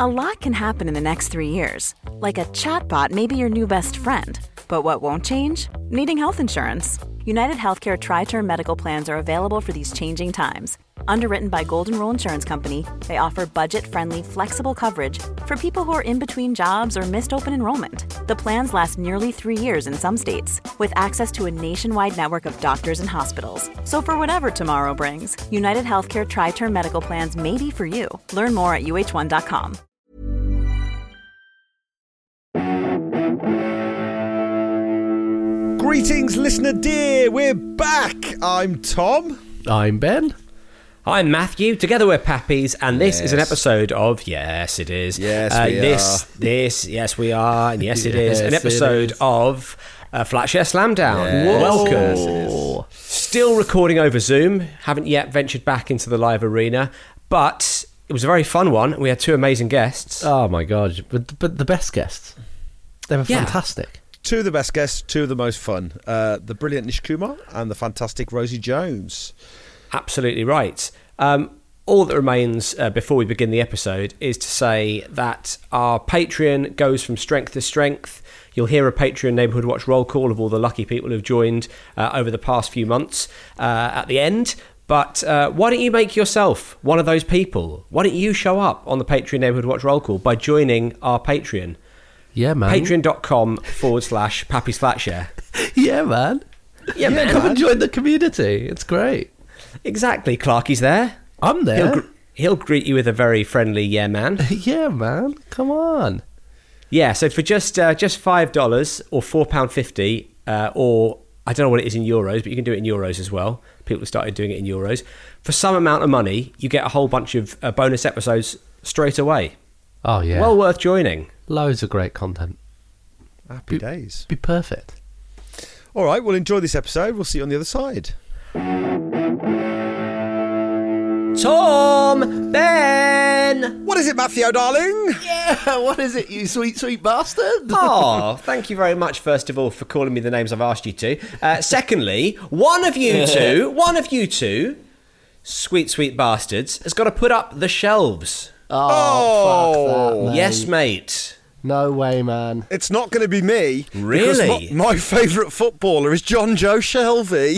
A lot can happen in the next 3 years. Like a chatbot may be your new best friend. But what won't change? Needing health insurance. United Healthcare Tri-Term Medical Plans are available for these changing times. Underwritten by Golden Rule Insurance Company, they offer budget-friendly, flexible coverage for people who are in between jobs or missed open enrollment. The plans last nearly 3 years in some states, with access to a nationwide network of doctors and hospitals. So for whatever tomorrow brings, United Healthcare Tri-Term Medical Plans may be for you. Learn more at uh1.com. Greetings, listener dear. We're back. I'm Tom. I'm Ben. I'm Matthew. Together we're Pappies, and this is an episode of Yes, it is. Yes, we are. Yes, we are, and yes, it is an episode of Flatshare Slamdown. Yes. Welcome. Still recording over Zoom. Haven't yet ventured back into the live arena, but it was a very fun one. We had two amazing guests. Oh my god! But the best guests. They were fantastic. Two of the best guests, two of the most fun. The brilliant Nish Kumar and the fantastic Rosie Jones. Absolutely right. All that remains before we begin the episode is to say that our Patreon goes from strength to strength. You'll hear a Patreon Neighbourhood Watch roll call of all the lucky people who've joined over the past few months at the end. But why don't you make yourself one of those people? Why don't you show up on the Patreon Neighbourhood Watch roll call by joining our Patreon? Yeah, man. Patreon.com/Pappy's Flatshare. Yeah, man. Yeah, man. Come and join the community. It's great. Exactly. Clarky's there. I'm there. He'll greet you with a very friendly yeah, man. Yeah, man. Come on. Yeah, so for just $5 or £4.50, or I don't know what it is in euros, but you can do it in euros as well. People have started doing it in euros. For some amount of money, you get a whole bunch of bonus episodes straight away. Oh, yeah. Well worth joining. Loads of great content. Happy days. Be perfect. All right, we'll enjoy this episode. We'll see you on the other side. Tom! Ben! What is it, Matthew, darling? Yeah, what is it, you sweet, sweet bastard? Oh, thank you very much, first of all, for calling me the names I've asked you to. Secondly, one of you two, sweet, sweet bastards, has got to put up the shelves. Oh, fuck that, mate. Yes, mate. No way, man. It's not going to be me. Really? Because my favourite footballer is John Joe Shelby.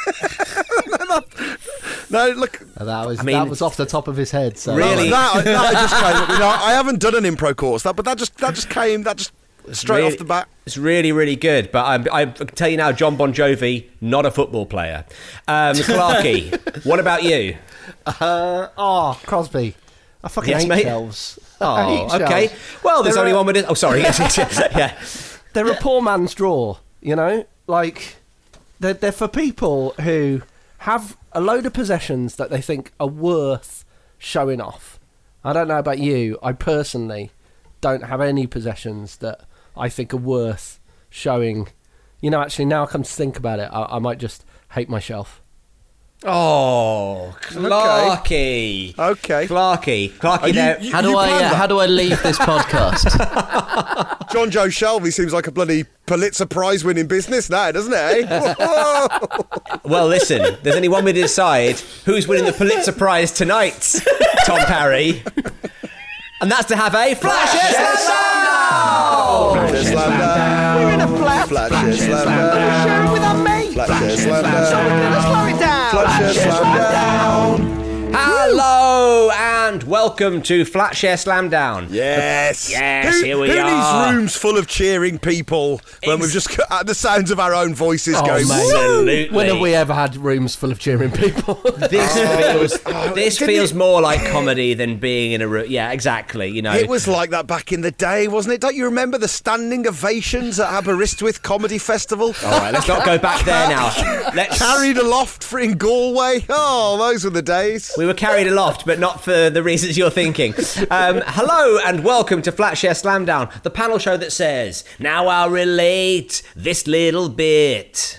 No, look. That was off the top of his head. So. Really? That just came up. I haven't done an impro course, but that just came straight off the bat. It's really, really good. But I can tell you now, John Bon Jovi, not a football player. Clarky, what about you? Crosby. I fucking Yes, hate mate. shelves. Oh, okay. Well, there's only one with it. Oh, sorry. Yeah. They're a poor man's draw, you know? Like, they're for people who have a load of possessions that they think are worth showing off. I don't know about you. I personally don't have any possessions that I think are worth showing. You know, actually, now I come to think about it, I might just hate my shelf. Oh, Clarky. Okay. Clarky there. How do I leave this podcast? John Joe Shelby seems like a bloody Pulitzer Prize winning business now, doesn't it? Eh? Well, listen, there's only one way to decide who's winning the Pulitzer Prize tonight, Tom Parry. And that's to have a Flasher Slamdown! Flasher Slamdown! We're in a flat. Flasher Slamdown! We're sharing with our mates. Flasher Slamdown! So we're going to slow it down. Flasher Slamdown! Hello and welcome to Flatshare Slamdown. Yes. Here we Who are. needs rooms full of cheering people when we've just got the sounds of our own voices going? mate. Absolutely. When have we ever had rooms full of cheering people? This feels more like comedy than being in a room. Yeah, exactly. You know, It was like that back in the day, wasn't it? Don't you remember the standing ovations at Aberystwyth Comedy Festival? All right, let's not go back there now. Let's. Carried aloft for in Galway. Oh, those were the days. We were carried aloft, but not for the reasons you're thinking. Hello and welcome to Flatshare Slamdown, the panel show that says, now I'll relate this little bit.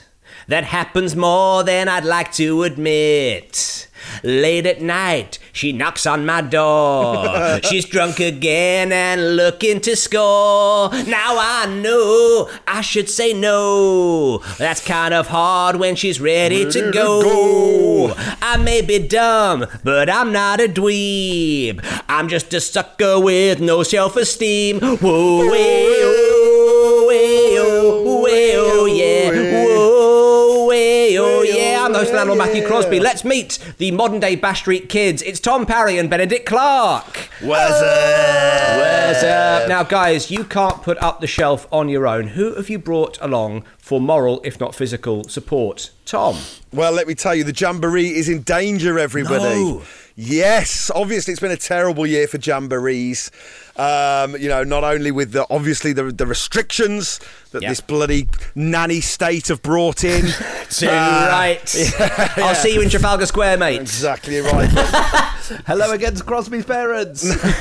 that happens more than I'd like to admit. Late at night, she knocks on my door. She's drunk again and looking to score. Now I know I should say no. That's kind of hard when she's ready to go. I may be dumb, but I'm not a dweeb. I'm just a sucker with no self-esteem. Whoa, way-oh, way-oh, way-oh, yeah. Whoa, way-oh, yeah. I'm the host, Landlord Matthew Crosby. Let's meet the modern-day Bash Street kids. It's Tom Parry and Benedict Clark. What's up? What's up? Now, guys, you can't put up the shelf on your own. Who have you brought along for moral, if not physical, support? Tom. Well, let me tell you, the Jamboree is in danger, everybody. No. Yes, obviously it's been a terrible year for Jamborees. Not only with the restrictions that this bloody nanny state have brought in. Right. I'll see you in Trafalgar Square, mate. Exactly right. Hello against Crosby's parents.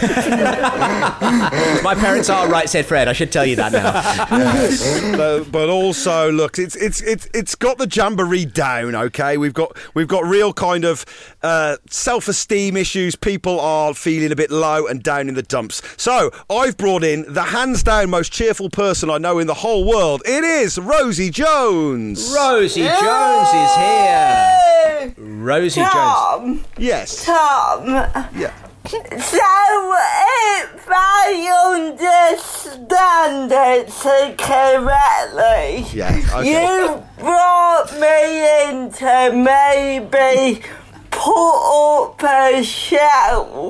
My parents are right, said Fred. I should tell you that now. But also, look, it's got the Jamboree down. Okay, we've got real kind of self-esteem issues. People are feeling a bit low and down in the dumps. So I've brought in the hands down most cheerful person I know in the whole world. It is Rosie Jones. Rosie Jones is here. Rosie Jones. Yes. Tom. Yeah. So, if I understand it correctly, you brought me in to maybe put up a shelf.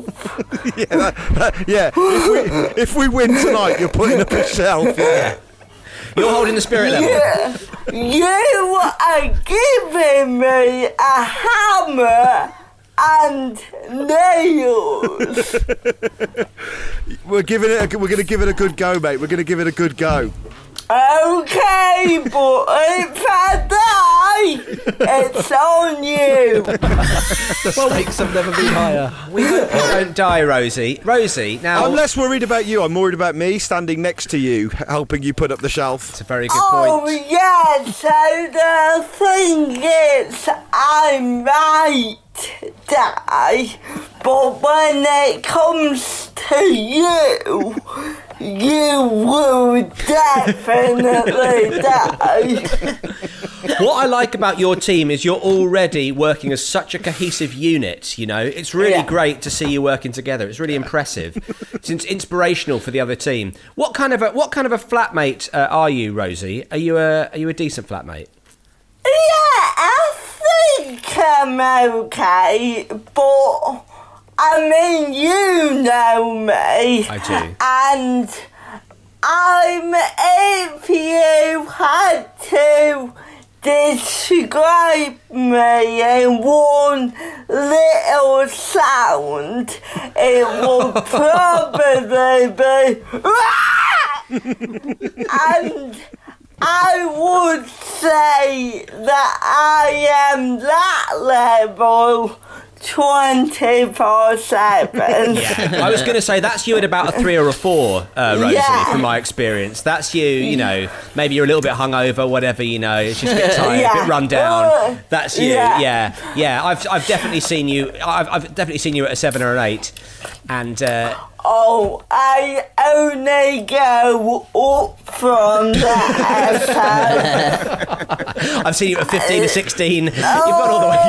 If we win tonight, you're putting up a shelf. Yeah. You're holding the spirit level. You are giving me a hammer and nails. We're going to give it a good go, mate. We're going to give it a good go. Okay, but if I die, it's on you. The stakes have never been higher. We hope you don't die, Rosie. Rosie, now... I'm less worried about you. I'm worried about me standing next to you, helping you put up the shelf. It's a very good point. Oh, yeah, so the thing is, I'm right, Di, but when it comes to you, you will definitely die. What I like about your team is you're already working as such a cohesive unit, you know. It's really great to see you working together. It's really impressive. It's inspirational for the other team. What kind of a flatmate are you, Rosie? Are you a decent flatmate? Yeah, I think I'm okay, but I mean, you know me. I do. And if you had to describe me in one little sound, it would probably be and I would say that I am that level 24/7. Yeah. I was going to say that's you at about a 3 or a 4, Rosie, from my experience. That's you, you know, maybe you're a little bit hungover, whatever, you know, it's just a bit tired, a bit run down. That's you, yeah. I've definitely seen you, I've definitely seen you at a 7 or an 8, and... I only go up from there. I've seen you at 15 to 16. You've got all the way.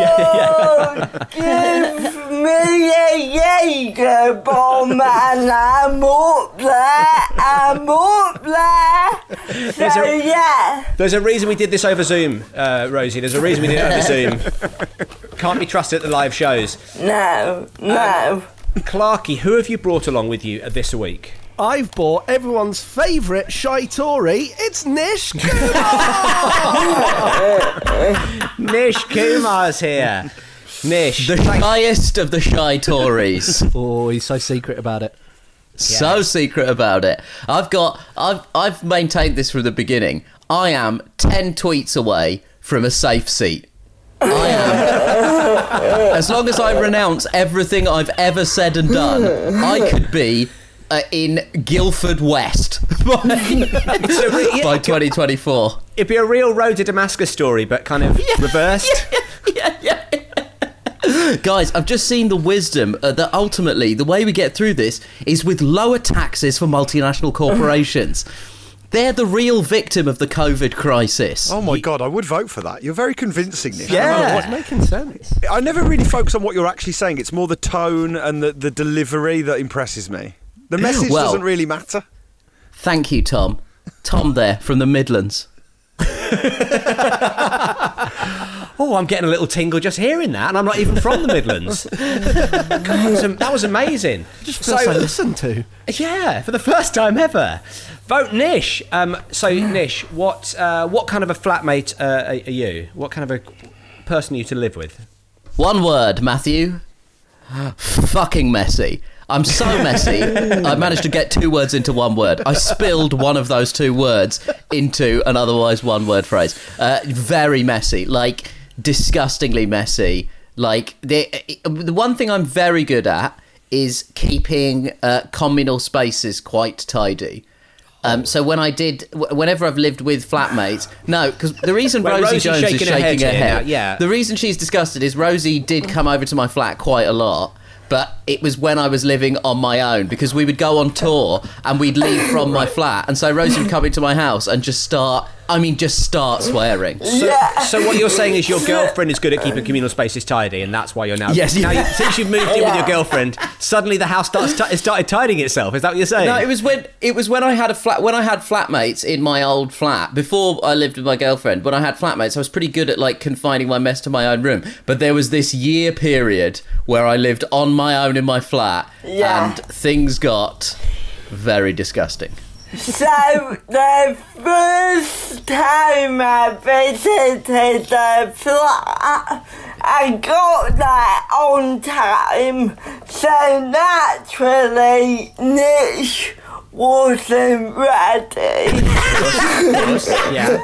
Give me a Jaeger bomb and I'm up there. There's a reason we did this over Zoom, Rosie. There's a reason we did it over Zoom. Can't be trusted at the live shows. No. Clarky, who have you brought along with you this week? I've bought everyone's favourite shy Tory. It's Nish Kumar. Nish Kumar's here. Nish, the shyest of the shy Tories. Oh, he's so secret about it. So secret about it. I've maintained this from the beginning. I am 10 tweets away from a safe seat. I am. As long as I renounce everything I've ever said and done, I could be in Guildford West by 2024. It'd be a real Road to Damascus story, but kind of reversed. Yeah. Guys, I've just seen the wisdom that ultimately the way we get through this is with lower taxes for multinational corporations. They're the real victim of the COVID crisis. Oh my God, I would vote for that. You're very convincing, Nick. Yeah. It's making sense. I never really focus on what you're actually saying. It's more the tone and the delivery that impresses me. The message doesn't really matter. Thank you, Tom. Tom there from the Midlands. Oh, I'm getting a little tingle just hearing that, and I'm not even from the Midlands. God, that was amazing. Just feels so listened to. Yeah, for the first time ever. Vote Nish. So, Nish, what kind of a flatmate are you? What kind of a person are you to live with? One word, Matthew. Fucking messy. I'm so messy, I managed to get 2 words into 1 word. I spilled one of those 2 words into an otherwise 1-word phrase. Very messy, like disgustingly messy. Like the one thing I'm very good at is keeping communal spaces quite tidy. So whenever I've lived with flatmates, no, because the reason Rosie Jones is shaking her head, yeah. The reason she's disgusted is Rosie did come over to my flat quite a lot. But it was when I was living on my own, because we would go on tour and we'd leave from my flat, and so Rosie would come into my house and just start swearing. So what you're saying is your girlfriend is good at keeping communal spaces tidy, and that's why you're now... Yes. Now since you've moved in with your girlfriend, suddenly the house started tidying itself. Is that what you're saying? No, it was when I had flatmates in my old flat before I lived with my girlfriend. When I had flatmates, I was pretty good at like confining my mess to my own room. But there was this year period where I lived on my own in my flat, and things got very disgusting. So the first time I visited the flat, I got there on time, so naturally Nish wasn't ready. Yeah.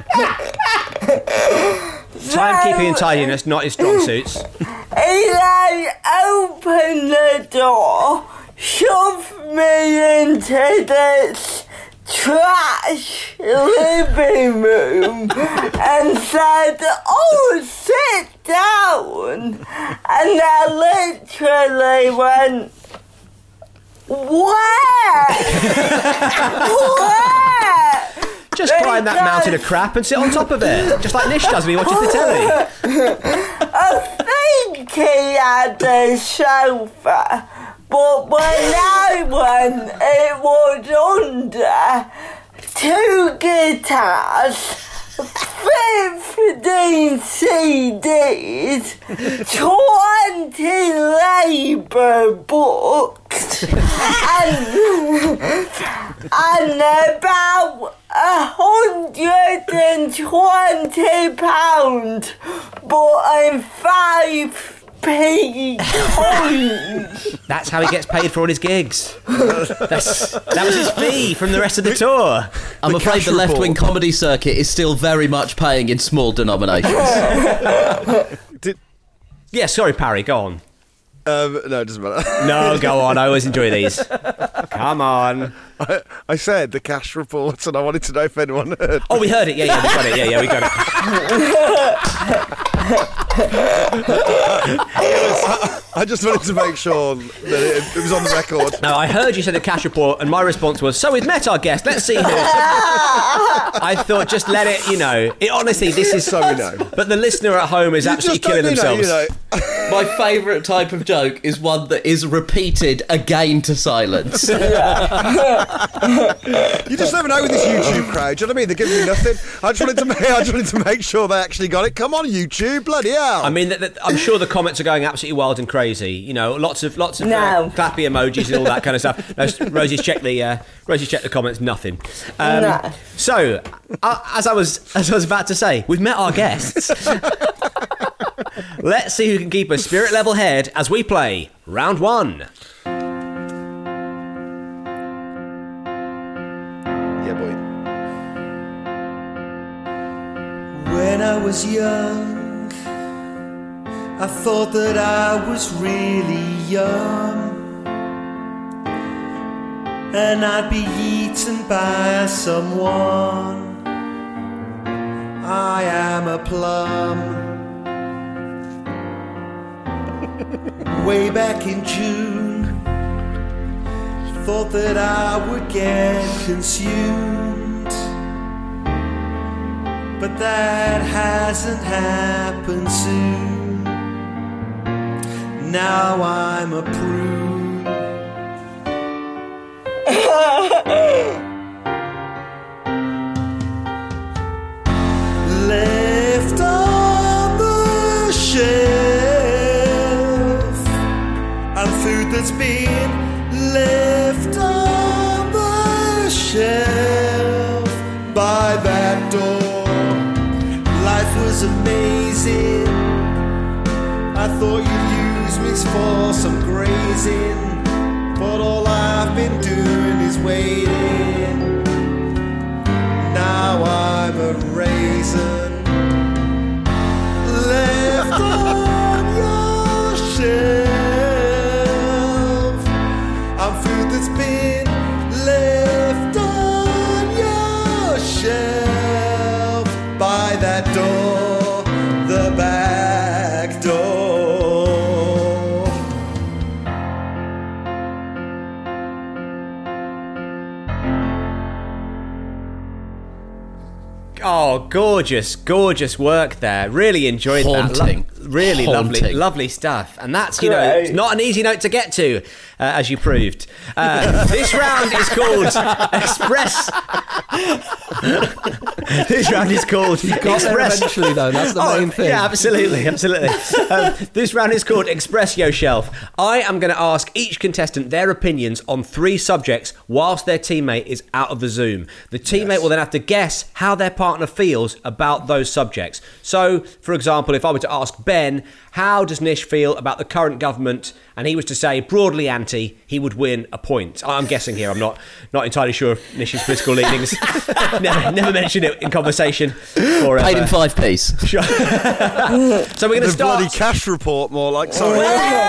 Timekeeping and tidiness, not his strong suits. He then opened the door, shoved me into this trash living room and said, "Oh, sit down." And I literally went, "Where? Where?" Just climb that mountain of crap and sit on top of it, just like Nish does when he watches the telly. I think he had a sofa, but when I went, it was under 2 guitars, 15 CDs, 20 Labour books, and about £120, but I'm 5p coins. That's how he gets paid for all his gigs. That was his fee from the rest of the tour. I'm afraid the left-wing comedy circuit is still very much paying in small denominations. Yeah, sorry, Parry, go on. No, it doesn't matter. No, go on. I always enjoy these. Come on. I said the cash reports, and I wanted to know if anyone heard. Oh, we heard it. Yeah, we got it. Yeah, we got it. I just wanted to make sure that it was on the record. No, I heard you say the cash report, and my response was, "So we've met our guest. Let's see who." I thought, just let it. Honestly, this is so we know. But the listener at home is absolutely killing themselves. My favourite type of joke is one that is repeated again to silence. You just never know with this YouTube crowd. Do you know what I mean? They're giving me nothing. I just wanted to make sure they actually got it. Come on, YouTube, bloody hell! I mean, I'm sure the comments are going absolutely wild and crazy. Lots of clappy emojis and all that kind of stuff. No, Rosie's checked the comments. Nothing. No. So, as I was about to say, we've met our guests. Let's see who can keep a spirit level head as we play round 1. Yeah, boy. When I was young, I thought that I was really young, and I'd be eaten by someone. I am a plum. Way back in June, thought that I would get consumed, but that hasn't happened soon. Now I'm a prune. Left on the shelf, and food that's been left on the shelf by that door. Life was amazing. I thought you'd use me for some grazing, but all I've been doing is waiting. Now I'm a raisin left on your shelf. I'm food that's been left on your shelf by that door, the back door. Oh, gorgeous, gorgeous work there. Really enjoyed Haunting. that. Really Haunting. lovely stuff. And that's, it's not an easy note to get to, as you proved. This round is called Express. This round is called Got there Express. eventually, though. That's the main thing. Yeah, absolutely. This round is called Express Yo Shelf. I am going to ask each contestant their opinions on 3 subjects whilst their teammate is out of the Zoom. The teammate will then have to guess how their partner feels about those subjects. So, for example, if I were to ask Ben, how does Nish feel about the current government, and he was to say broadly anti, he would win a point. I'm guessing here. I'm not entirely sure of Nish's political leanings. never mentioned it in conversation. Or Paid him 5p. Sure. So we're going to The start. bloody cash report, more like. Sorry.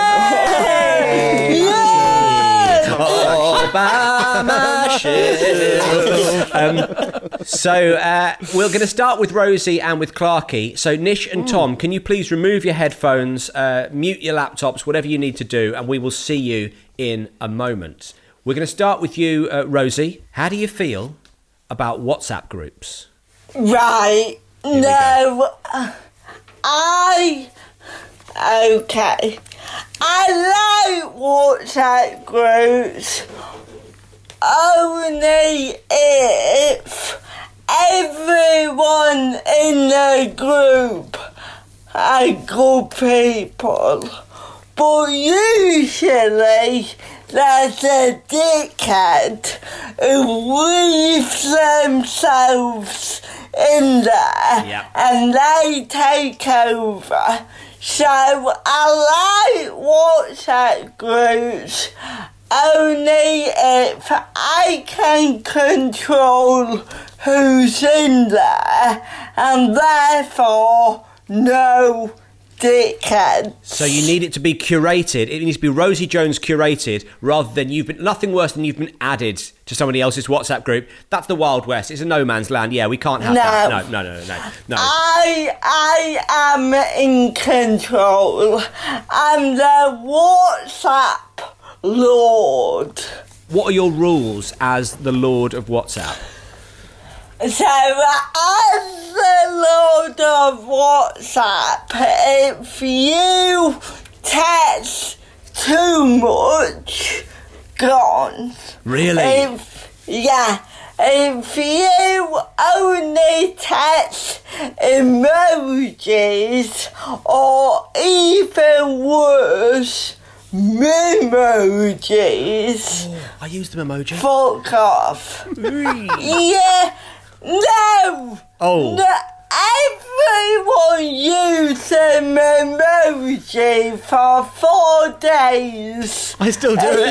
We're going to start with Rosie and with Clarky. So Nish and Tom, can you please remove your headphones, mute your laptops, whatever you need to do, and we will see you in a moment. We're going to start with you, Rosie. How do you feel about WhatsApp groups? Right. we No. Okay. I like WhatsApp groups only if everyone in the group are good people. But usually there's a dickhead who leaves themselves in there and they take over. So I like WhatsApp groups only if I can control who's in there and therefore no dickhead. So you need it to be curated. It needs to be Rosie Jones curated rather than nothing worse than you've been added to somebody else's WhatsApp group. That's the Wild West. It's a no man's land. Yeah, we can't have that. No. I am in control. I'm the WhatsApp Lord. What are your rules as the Lord of WhatsApp? So, as the Lord of WhatsApp, if you text too much, gone. Really? If you only text emojis, or even worse, memojis. I used the emoji. Fuck off. Yeah. No! Oh. No, everyone used an emoji for 4 days. I still do it.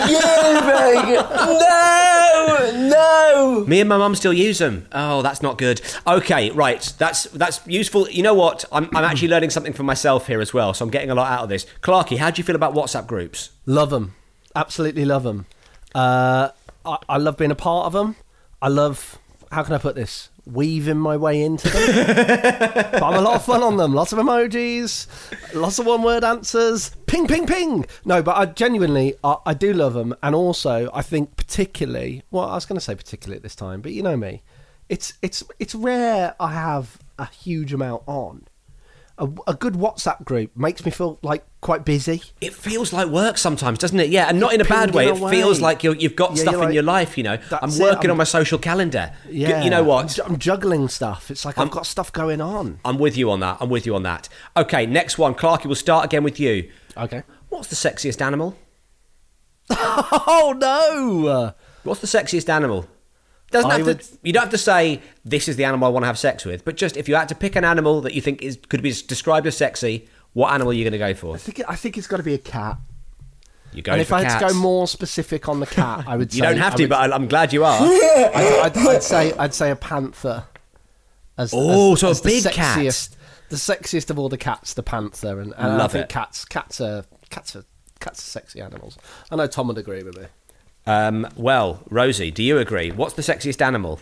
No! Me and my mum still use them. Oh, that's not good. Okay, right. That's useful. You know what? I'm actually learning something for myself here as well, so I'm getting a lot out of this. Clarky, how do you feel about WhatsApp groups? Love them. Absolutely love them. I love being a part of them. I love... How can I put this weaving my way into them. But I'm a lot of fun on them. Lots of emojis, lots of one-word answers. Ping, ping, ping. No, but I genuinely, I do love them. And also, I think particularly, well, I was going to say particularly at this time, but you know me. It's rare I have a huge amount on. A good WhatsApp group makes me feel like quite busy. It feels like work sometimes, doesn't it? Yeah, and not in a bad way. It feels like you've got stuff in your life, you know. I'm working on my social calendar. Yeah. You know what? I'm juggling stuff. It's like I've got stuff going on. I'm with you on that. Okay, next one. Clarky, we'll start again with you. Okay. What's the sexiest animal? Oh, no! What's the sexiest animal? You don't have to say this is the animal I want to have sex with, but just if you had to pick an animal that you think could be described as sexy, what animal are you going to go for? I think it's got to be a cat. You're going for I cats. had to go more specific on the cat, I would say. You don't have to, but I'm glad you are. I'd say a panther. As a big the cat. The sexiest of all the cats, the panther, and I think cats are sexy animals. I know Tom would agree with me. Well, Rosie, do you agree? What's the sexiest animal?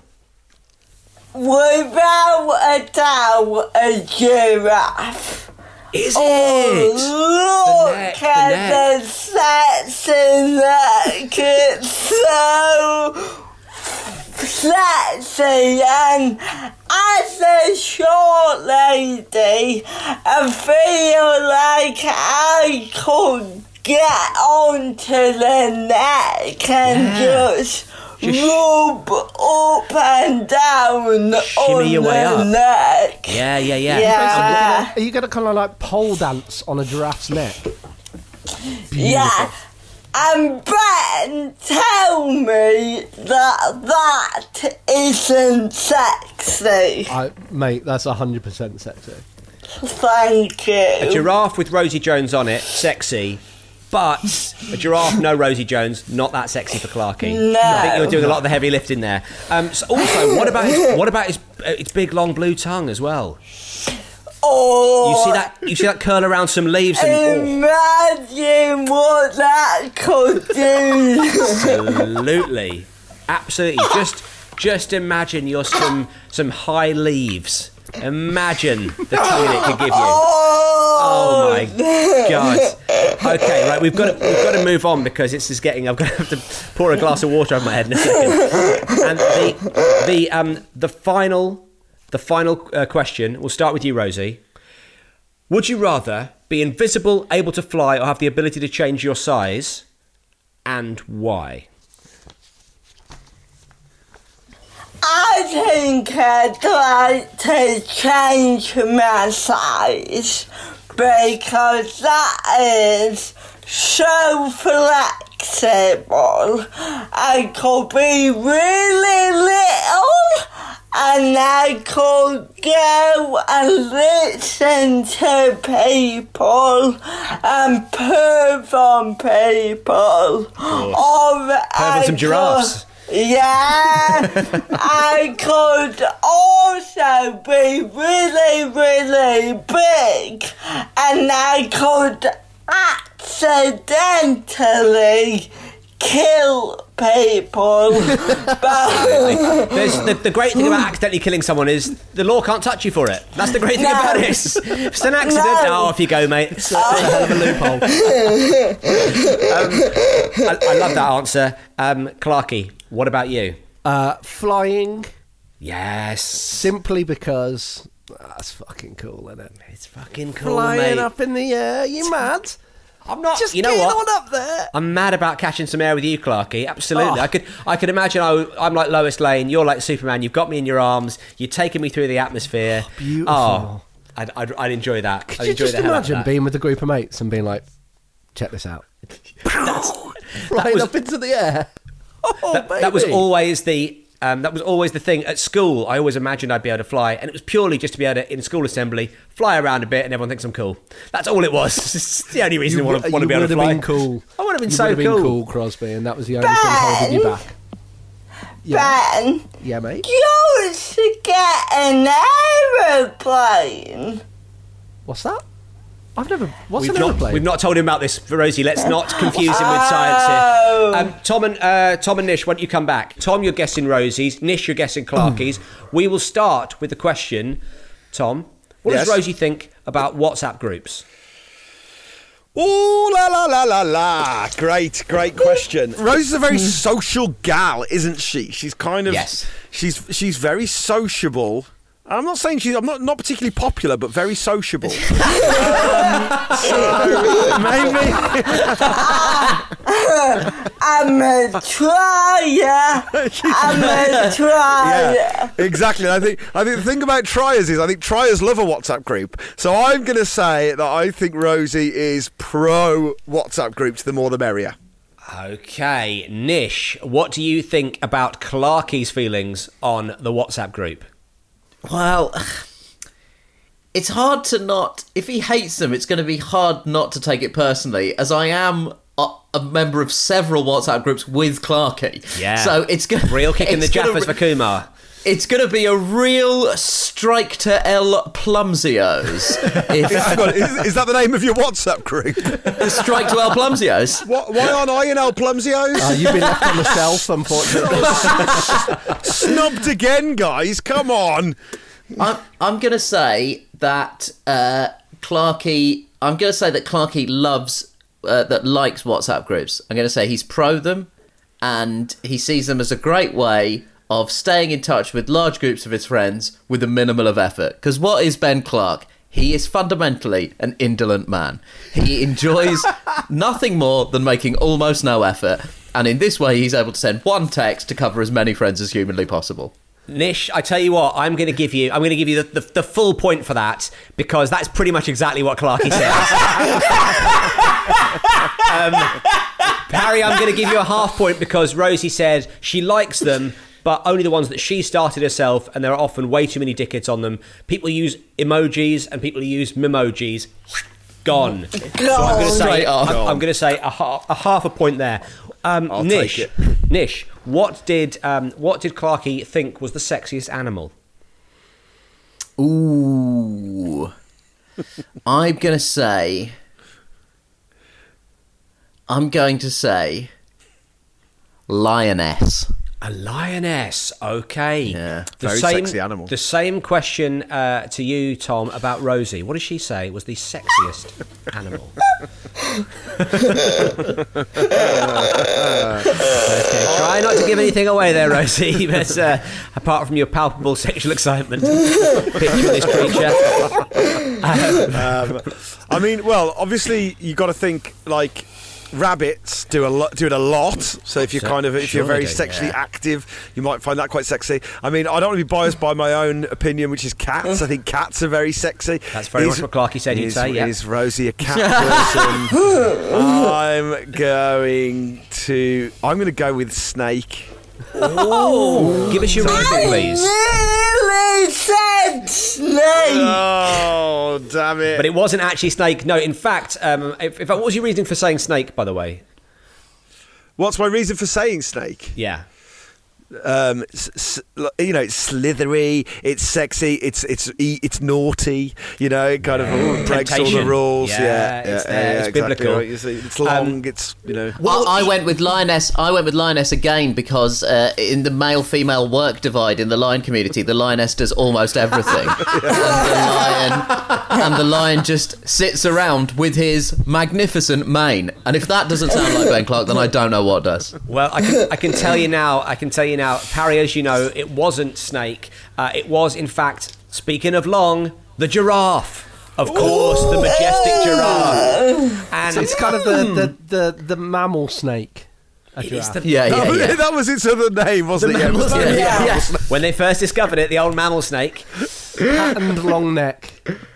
Without a doubt, a giraffe. Is it? Look at the sexy neck. It's so sexy, and as a short lady, I feel like I could get onto the neck and just rub up and down Shimmy your on way the up. neck. Yeah. Are you going to kind of like pole dance on a giraffe's neck? Yeah. And Ben, tell me that isn't sexy. Mate, that's 100% sexy. Thank you. A giraffe with Rosie Jones on it, sexy. But a giraffe, no Rosie Jones, not that sexy for Clarky. No. I think you're doing a lot of the heavy lifting there. So also, what about its big long blue tongue as well? Oh, You see that curl around some leaves and imagine what that could do. Absolutely. Just imagine you're some high leaves. Imagine the tongue it could give you. Oh my God. Okay, right, we've got to move on because this is getting. I'm going to have to pour a glass of water over my head in a second. And the final question. We'll start with you, Rosie. Would you rather be invisible, able to fly, or have the ability to change your size, and why? I think I'd like to change my size because that is so flexible. I could be really little and I could go and listen to people and perv on people. Or Perv on some giraffes. Yeah, I could also be really, really big and I could accidentally kill people. There's the great thing about accidentally killing someone is the law can't touch you for it. That's the great thing about it. It's an accident. Oh, off you go, mate. It's a hell of a loophole. I love that answer. Clarky, what about you? Flying. Yes. Simply because that's fucking cool, isn't it? It's fucking cool, Flying mate. up in the air. You mad? I'm not. Just you know get what? on up there. I'm mad about catching some air with you, Clarky. Absolutely. Oh. I could imagine I'm like Lois Lane. You're like Superman. You've got me in your arms. You're taking me through the atmosphere. Oh, beautiful. Oh, I'd enjoy that. Could you just imagine being with a group of mates and being like, check this out. Flying up into the air. Oh, that was always the thing at school. I always imagined I'd be able to fly, and it was purely just to be able to, in school assembly, fly around a bit, and everyone thinks I'm cool. That's all it was. It's the only reason I want to be able to fly. Been cool. I would have been you so would have cool. been cool, Crosby, and that was the only thing holding you back. Ben, yeah, mate. you should get an aeroplane. What's that? I've never. What's We've an aeroplane? not told him about this, Rosie. Let's not confuse him with science here. Tom and Nish, why don't you come back? Tom, you're guessing Rosie's. Nish, you're guessing Clarky's. We will start with the question, Tom. What does Rosie think about WhatsApp groups? Ooh, la la la la la! Great question. Rose is a very social gal, isn't she? She's kind of She's very sociable. I'm not saying I'm not particularly popular, but very sociable. So maybe I'm a trier. Yeah, exactly. I think the thing about triers is I think triers love a WhatsApp group. So I'm going to say that I think Rosie is pro WhatsApp groups. The more the merrier. Okay, Nish, what do you think about Clarky's feelings on the WhatsApp group? Well, it's hard to not... If he hates them, it's going to be hard not to take it personally, as I am a member of several WhatsApp groups with Clarky. Yeah. So it's going real kick in the Jaffas for Kumar. It's going to be a real strike to El Plumsios. Hang on, is that the name of your WhatsApp group? Strike to El Plumsios. Why aren't I in El Plumsios? You've been left on the shelf, unfortunately. Snubbed again, guys. Come on. I'm going to say that Clarky... I'm going to say that Clarky loves... likes WhatsApp groups. I'm going to say he's pro them, and he sees them as a great way of staying in touch with large groups of his friends with a minimal of effort. Because what is Ben Clark? He is fundamentally an indolent man. He enjoys nothing more than making almost no effort, and in this way he's able to send one text to cover as many friends as humanly possible. Nish, I tell you what, I'm going to give you the full point for that, because that's pretty much exactly what Clarky says. Harry, I'm going to give you a half point because Rosie said she likes them, but only the ones that she started herself, and there are often way too many dickheads on them. People use emojis and people use memojis. Gone. So I'm going to say a half a point there. Nish, take it. Nish, what did Clarky think was the sexiest animal? Ooh. I'm going to say lioness. A lioness, okay. Yeah, very sexy animal. The same question to you, Tom, about Rosie. What did she say was the sexiest animal? Okay, try not to give anything away there, Rosie, but apart from your palpable sexual excitement, picture this creature. I mean, well, obviously you got to think like rabbits do it a lot. So if you're very sexually active, you might find that quite sexy. I mean, I don't want to be biased by my own opinion, which is cats. I think cats are very sexy. That's very much what Clarky said he'd say. Yeah. Is Rosie a cat person? I'm going to go with snake. Oh, give us your reason, please. Really said snake. Oh, damn it! But it wasn't actually snake. No, in fact, what was your reason for saying snake, by the way? What's my reason for saying snake? Yeah. It's slithery, it's sexy, it's naughty, it kind of breaks all the rules. It's biblical. Exactly. It's long, Well, I went with lioness again because in the male-female work divide in the lion community, the lioness does almost everything. And the lion just sits around with his magnificent mane. And if that doesn't sound like Ben Clark, then I don't know what does. Well, I can tell you now, Parry, as you know, it wasn't snake. It was, in fact, speaking of long, the giraffe. Of course, the majestic giraffe. And so it's kind of the mammal snake. That was its other name, wasn't it? Yeah. When they first discovered it, the old mammal snake. And long neck.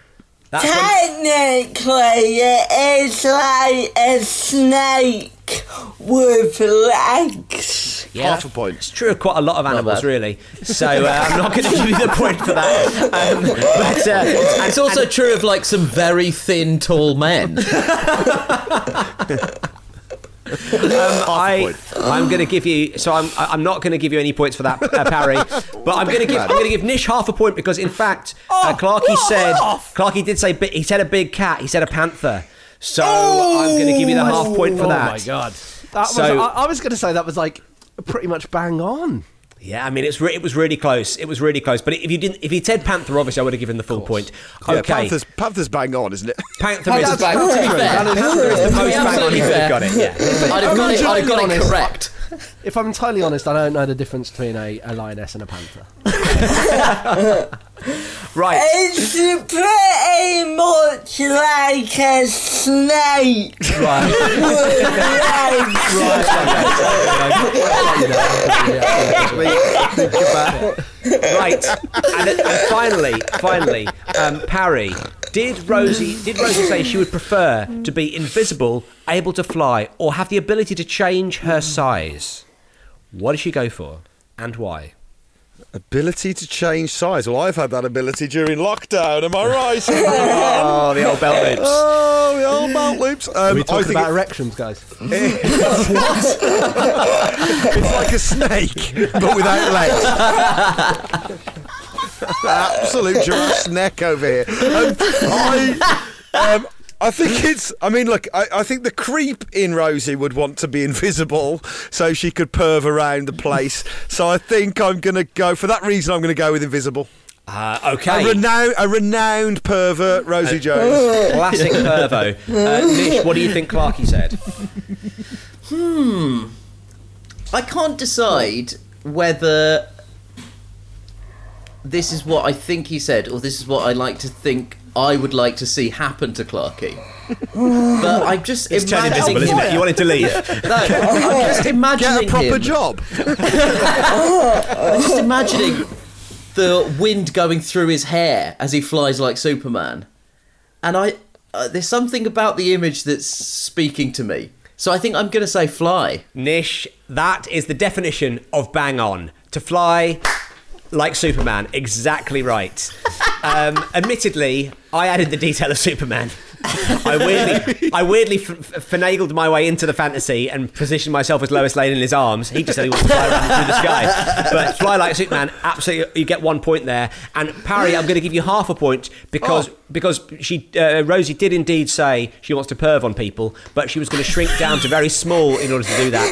Technically, it is like a snake with legs. Yeah, half a point. It's true of quite a lot of animals, really. So I'm not going to give you the point for that. But it's also true of like some very thin, tall men. I'm going to give you. So I'm not going to give you any points for that, Parry. But I'm going to give Nish half a point because, in fact, Clarky did say he said a big cat. He said a panther. So I'm going to give you the half point for that. Oh my god! I was going to say that was like pretty much bang on. Yeah, I mean it was really close. It was really close. But if you said panther, obviously I would have given the full point. Okay, Panther's bang on, isn't it? Panther is That's bang on. Panther is the most bang on. He would have got it. Yeah. I'd have got it correct. If I'm entirely honest, I don't know the difference between a lioness and a panther. Right. It's pretty much like a snake. Right. Right. And finally, Parry. Did Rosie say she would prefer to be invisible, able to fly, or have the ability to change her size? What did she go for, and why? Ability to change size. Well, I've had that ability during lockdown. Am I right? Oh, the old belt loops. Oh, the old belt loops. We talking about erections, guys. It's like a snake, but without legs. Absolute giraffe's neck over here. I think it's. I mean, look. I think the creep in Rosie would want to be invisible, so she could perv around the place. So I think I'm going to go for that reason. I'm going to go with invisible. Okay. A renowned pervert, Rosie Jones. Classic pervo. Nish, what do you think Clarky said? I can't decide whether this is what I think he said or this is what I like to think I would like to see happen to Clarky. But I'm just imagining invisible, isn't it? You wanted to leave. No, I'm just imagining Get a proper him. job. I'm just imagining the wind going through his hair as he flies like Superman. And there's something about the image that's speaking to me. So I think I'm going to say fly. Nish, that is the definition of bang on. To fly like Superman. Exactly right. Admittedly, I added the detail of Superman. I weirdly finagled my way into the fantasy and positioned myself as Lois Lane in his arms. He just said he wants to fly around through the sky. But fly like Superman, absolutely, you get 1 point there. And Parry, I'm going to give you half a point because Rosie did indeed say she wants to perv on people, but she was going to shrink down to very small in order to do that,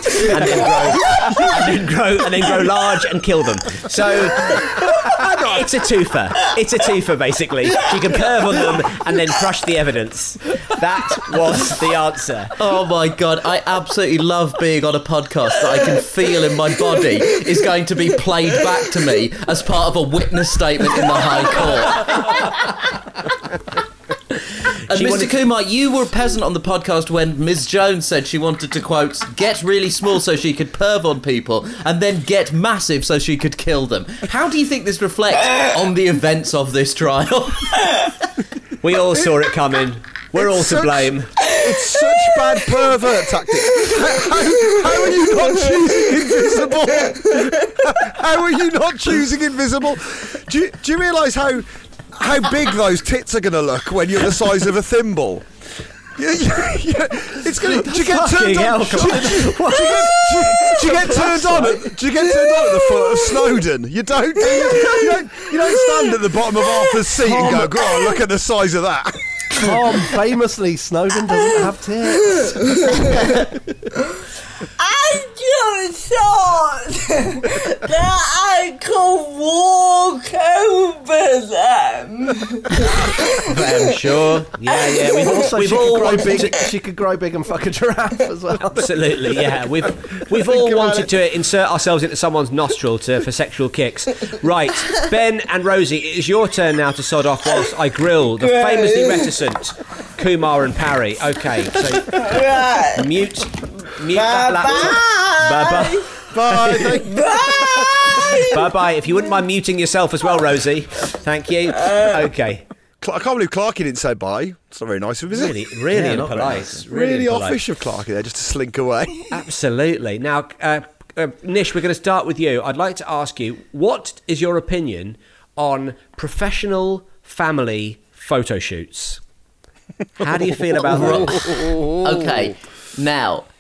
and then grow large and kill them. So it's a twofer. It's a twofer, basically. She can perv on them and then crush the evidence. That was the answer. Oh my god, I absolutely love being on a podcast that I can feel in my body is going to be played back to me as part of a witness statement in the High Court. And Mr. Kumar, you were present on the podcast when Ms. Jones said she wanted to, quote, get really small so she could perv on people and then get massive so she could kill them. How do you think this reflects on the events of this trial? We all saw it coming. We're all to blame. It's such bad pervert tactics. How are you not choosing invisible? How are you not choosing invisible? Do you realise how big those tits are going to look when you're the size of a thimble? It's going to. Do you get turned on? Do you get turned on? Do you get turned on at the foot of Snowdon? You don't. Do you? You don't stand at the bottom of Arthur's seat and go, "Go on, look at the size of that." Tom, famously, Snowdon doesn't have tits. I just thought that I could walk over them. I'm sure. Yeah. She could grow big and fuck a giraffe as well. Absolutely, yeah. We've all wanted to insert ourselves into someone's nostril for sexual kicks. Right, Ben and Rosie, it is your turn now to sod off whilst I grill the famously reticent Kumar and Parry. Okay, so mute that laptop. Bye-bye. Bye-bye. If you wouldn't mind muting yourself as well, Rosie. Thank you. Okay. I can't believe Clarky didn't say bye. It's not very nice of him, is it? Really impolite. Really offish of Clarky there, just to slink away. Absolutely. Now, Nish, we're going to start with you. I'd like to ask you, what is your opinion on professional family photo shoots? How do you feel about that? Okay, now,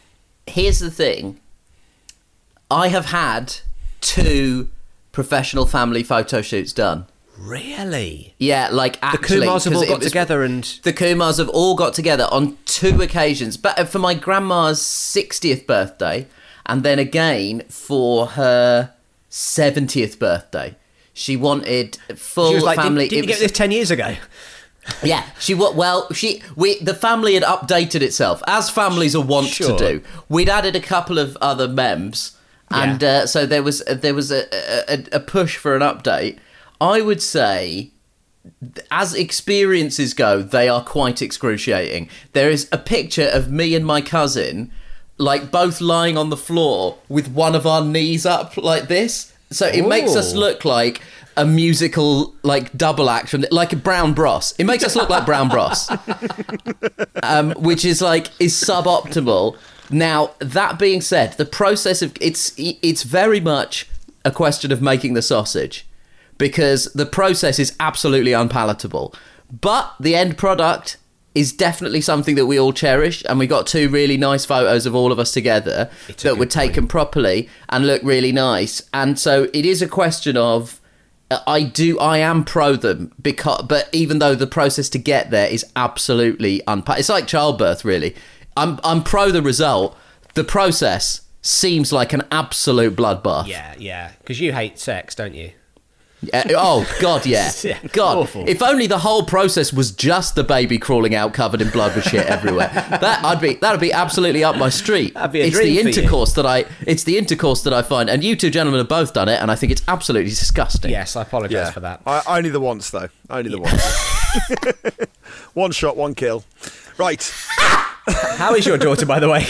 here's the thing. I have had 2 professional family photo shoots done. Really? Yeah, like actually. The Kumars have all 'cause it got was- together and... The Kumars have all got together on 2 occasions. But for my grandma's 60th birthday, and then again for her 70th birthday. She wanted full She was like, family. didn't you get this 10 years ago? Yeah, the family had updated itself, as families are wont Sure. to do. We'd added a couple of other mems, and so there was a push for an update. I would say, as experiences go, they are quite excruciating. There is a picture of me and my cousin, like both lying on the floor with one of our knees up like this. So it makes us look like a musical, like, double act from, like a Brown Bros. It makes us look like Brown Bros, which is suboptimal. Now, that being said, the process of it's very much a question of making the sausage, because the process is absolutely unpalatable. But the end product is definitely something that we all cherish, and we got 2 really nice photos of all of us together that were taken properly and look really nice. And so it is a question of I am pro them, but even though the process to get there is absolutely it's like childbirth, really. I'm pro the result. The process seems like an absolute bloodbath. Yeah, because you hate sex, don't you? Oh God, yeah. Yeah, God, awful. if only the whole process was just the baby crawling out covered in blood with shit everywhere. That'd be absolutely up my street. That'd be a it's dream the for you. intercourse that I find, and you 2 gentlemen have both done it, and I think it's absolutely disgusting. Yes, I apologise for that. Only the once, though. Only the once. One shot, one kill. Right. How is your daughter, by the way?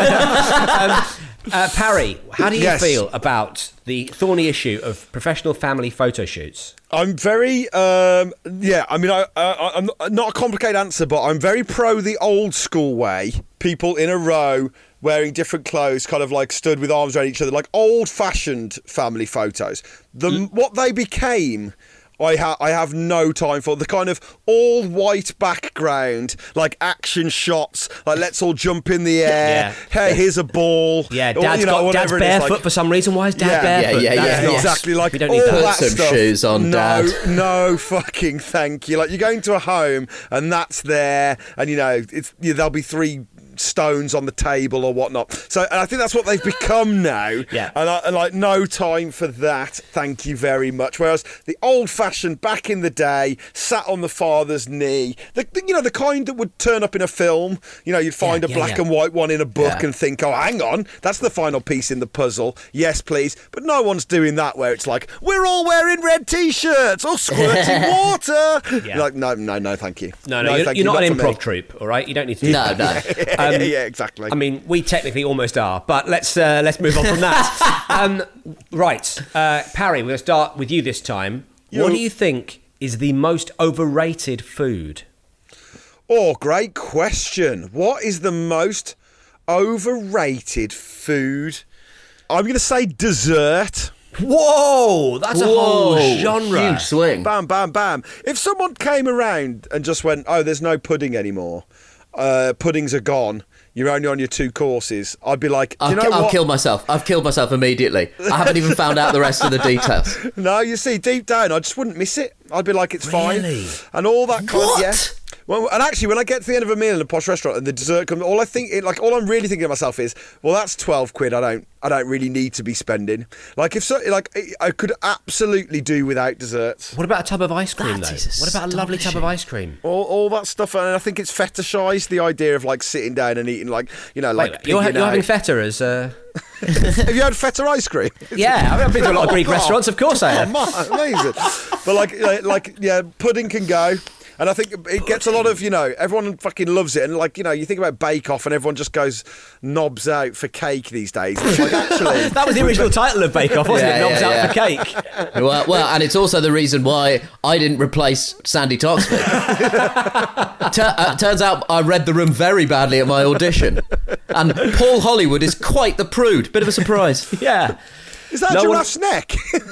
Parry, how do you Yes. feel about the thorny issue of professional family photo shoots? I'm very, I'm not a complicated answer, but I'm very pro the old school way. People in a row wearing different clothes, kind of like stood with arms around each other, like old-fashioned family photos. What they became, I have no time for. The kind of all white background, like action shots, like let's all jump in the air. Hey, here's a ball. Yeah, Or, Dad's whatever it is, barefoot like- for some reason. Why is Dad Yeah. barefoot? Yeah, That's not- exactly. Like we don't all need that. that Put some stuff. shoes on, Dad. No, fucking thank you. Like you're going to a home and that's there, and there'll be 3 stones on the table or whatnot. So, and I think that's what they've become now. Yeah. And like no time for that. Thank you very much. Whereas the old-fashioned back in the day, sat on the father's knee, the kind that would turn up in a film. You'd find a black and white one in a book and think, oh, hang on, that's the final piece in the puzzle. Yes, please. But no one's doing that where it's like, we're all wearing red T-shirts or squirting water. Yeah. You're like, no, thank you. No, thank you're not an for improv me. troupe, all right? You don't need to do No, that. no. Yeah, exactly. I mean, we technically almost are, but let's move on from that. Right, Parry, we're going to start with you this time. What do you think is the most overrated food? Oh, great question. What is the most overrated food? I'm going to say dessert. Whoa, that's a whole genre. Huge swing. Bam, bam, bam. If someone came around and just went, oh, there's no pudding anymore, puddings are gone, you're only on your 2 courses, I'd be like, do you know what? I'll kill myself. I've killed myself immediately. I haven't even found out the rest of the details. No, you see, deep down, I just wouldn't miss it. I'd be like, it's Really? fine. And all that kind What? of, yeah. Well, and actually, when I get to the end of a meal in a posh restaurant and the dessert comes, all I'm really thinking to myself is, well, that's 12 quid. I don't really need to be spending. Like I could absolutely do without desserts. What about a tub of ice cream, That though? is What about a lovely tub of ice cream? All that stuff, and I think it's fetishised, the idea of like sitting down and eating like Wait, you're pigging having out. feta as... Have you had feta ice cream? Yeah, I mean, I've been to a lot of Greek restaurants, of course I have. Oh, man, amazing. But pudding can go. And I think it gets a lot of, everyone fucking loves it. And you think about Bake Off and everyone just goes knobs out for cake these days. It's like, actually... That was the original title of Bake Off, wasn't Yeah, it? Knobs yeah, out yeah. for cake. Well, and it's also the reason why I didn't replace Sandy Toxvig. Turns out I read the room very badly at my audition. And Paul Hollywood is quite the prude. Bit of a surprise. Yeah. Is that No one- giraffe's neck?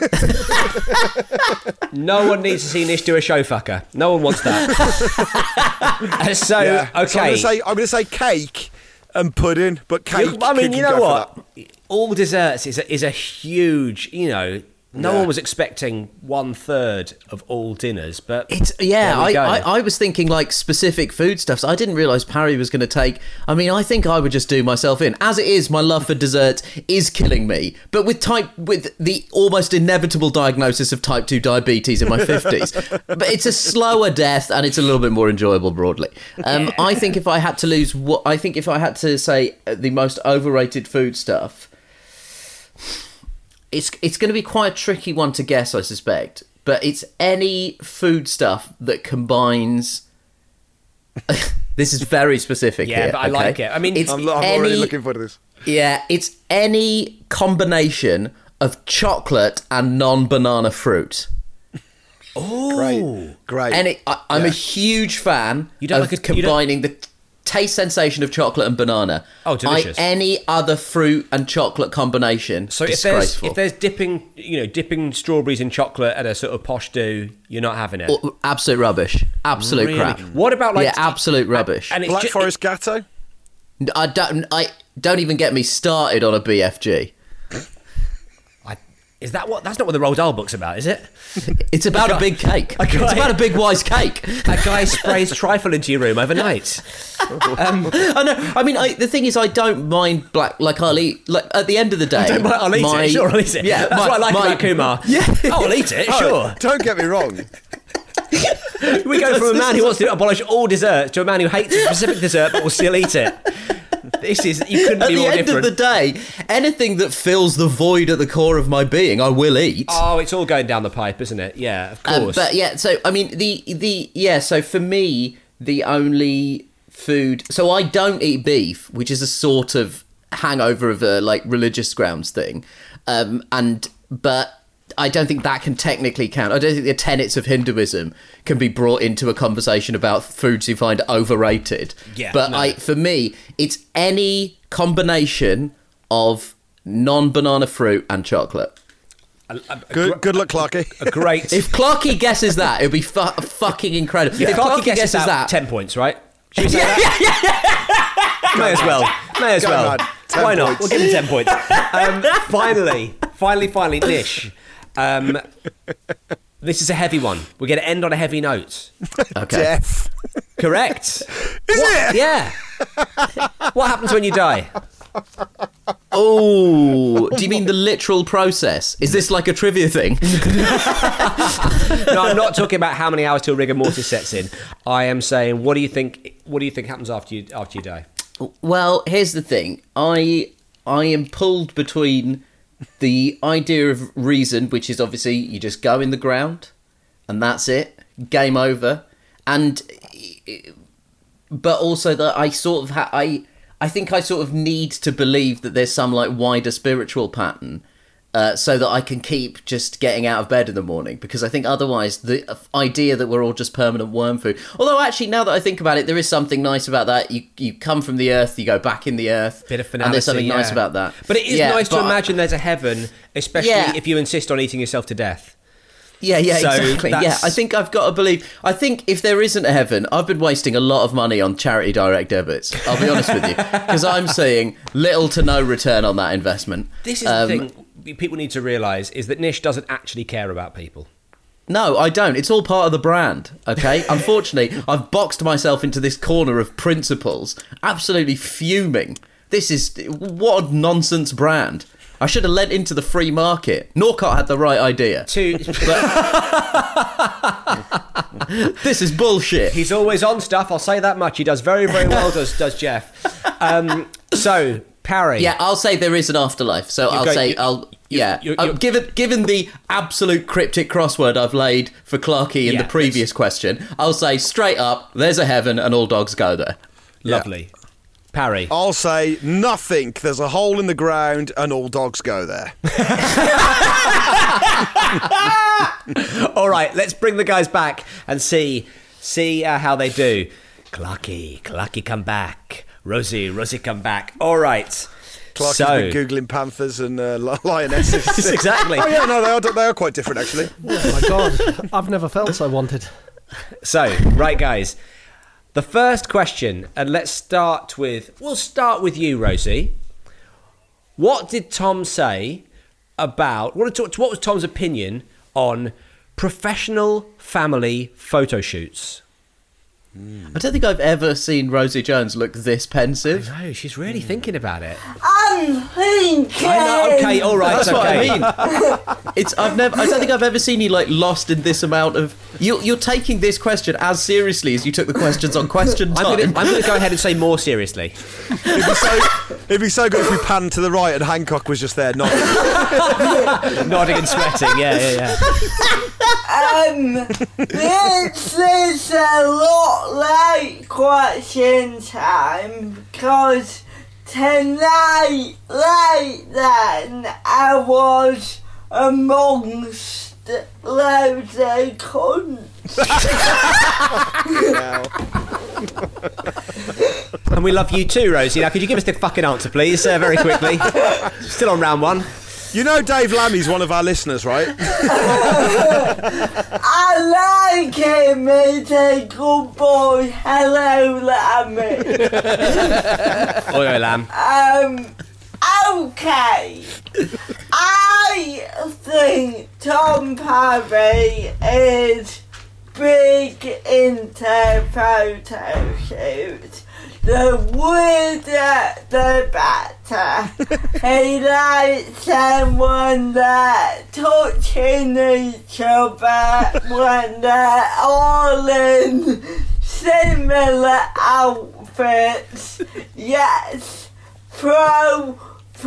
No one needs to see Nish do a show fucker. No one wants that. So, Yeah. okay. So I'm going to say cake. and pudding, but cake. I mean, can you know go for what? that. All desserts is a huge, no one was expecting 1/3 of all dinners, but I was thinking like specific foodstuffs. I didn't realise Parry was going to take. I mean, I think I would just do myself in. As it is, my love for dessert is killing me. But with the almost inevitable diagnosis of type 2 diabetes in my 50s, but it's a slower death and it's a little bit more enjoyable broadly. I think if I had to say the most overrated foodstuff. It's going to be quite a tricky one to guess, I suspect. But it's any foodstuff that combines... This is very specific here. Yeah, but I like it. I mean, I'm already looking forward to this. Yeah, it's any combination of chocolate and non-banana fruit. oh, Great. And I'm a huge fan of combining the taste sensation of chocolate and banana. Oh, delicious. Any other fruit and chocolate combination, so disgraceful. if there's dipping strawberries in chocolate at a sort of posh do, you're not having it. Absolute rubbish. Absolute Really? crap. What about absolute rubbish. And it's Black Forest Gatto? I don't even get me started on a BFG. Is that what? That's not what the Roald Dahl book's about, is it? It's about a big cake. It's about a big wise cake. A guy sprays trifle into your room overnight. I know. I mean, the thing is, I don't mind black. Like I'll eat. Like at the end of the day, I'll eat it. Sure, I'll eat it. Yeah, that's what I like about Kumar. Yeah, I'll eat it. Sure. Don't get me wrong. We go from a man who wants to abolish all desserts to a man who hates a specific dessert but will still eat it. You couldn't be more different. At the end of the day, anything that fills the void at the core of my being, I will eat. Oh, it's all going down the pipe, isn't it? Yeah, of course. But yeah, so I mean, so for me, the only food. So I don't eat beef, which is a sort of hangover of a like religious grounds thing, but I don't think that can technically count. I don't think the tenets of Hinduism can be brought into a conversation about foods you find overrated. Yeah, but no. For me, it's any combination of non-banana fruit and chocolate. Good luck, Clarky. A great. If Clarky guesses that, it'll be fucking incredible. If If Clarky guesses that, 10 points, right? Should we say that? May as well. May as Go well. on, 10 Why not? points. We'll give him 10 points. Finally, Nish. This is a heavy one. We're going to end on a heavy note. okay. Death. Correct. Is it? Yeah. What happens when you die? Oh, do you mean the literal process? Is this like a trivia thing? No, I'm not talking about how many hours till rigor mortis sets in. I am saying, what do you think happens after you die? Well, here's the thing. I am pulled between the idea of reason, which is obviously you just go in the ground and that's it, game over, but also that I sort of I think I sort of need to believe that there's some like wider spiritual pattern, so that I can keep just getting out of bed in the morning, because I think otherwise the idea that we're all just permanent worm food. Although actually, now that I think about it, there is something nice about that. You come from the earth, you go back in the earth. Bit of finality, and there's something nice about that. But it is nice to imagine there's a heaven, especially Yeah. if you insist on eating yourself to death. Yeah, So exactly. Yeah, that's- I think I've got to believe. I think if there isn't a heaven, I've been wasting a lot of money on charity direct debits. I'll be honest with you, because I'm seeing little to no return on that investment. This is the thing people need to realise, is that Nish doesn't actually care about people. No, I don't. It's all part of the brand, okay? Unfortunately, I've boxed myself into this corner of principles, absolutely fuming. What a nonsense brand. I should have lent into the free market. Norcott had the right idea. This is bullshit. He's always on stuff, I'll say that much. He does very, very well, does Jeff. So, Parry. Yeah, I'll say there is an afterlife. So given the absolute cryptic crossword I've laid for Clarky in the previous question, I'll say straight up, there's a heaven and all dogs go there. Lovely. Parry. I'll say nothing. There's a hole in the ground and all dogs go there. All right, let's bring the guys back and see how they do. Clarky, come back. Rosie, come back. All right. Clarky's been Googling panthers and lionesses. Exactly. Oh, yeah, no, they are quite different, actually. Oh my God, I've never felt so wanted. So, right, guys. The first question, and we'll start with you, Rosie. What did Tom say about, what was Tom's opinion on professional family photo shoots? I don't think I've ever seen Rosie Jones look this pensive. I know, she's really thinking about it. I'm thinking. I know, okay, all right, That's okay. what I mean. I don't think I've ever seen you like lost in this amount of. You're taking this question as seriously as you took the questions on Question Time. I'm going to go ahead and say more seriously. It'd be so good if we panned to the right and Hancock was just there nodding. Nodding and sweating, yeah. This is a lot like Question Time because tonight, like then, I was amongst loads of cunts. And we love you too, Rosie. Now, could you give us the fucking answer, please, very quickly? Still on round one. You know Dave Lammy's one of our listeners, right? I like him, he's a good boy. Hello, Lammy. Oi, Lamb. Okay. I think Tom Parry is big into photo shoots. The weirder, the better. He likes someone that touching each other when they're all in similar outfits. Yes, pro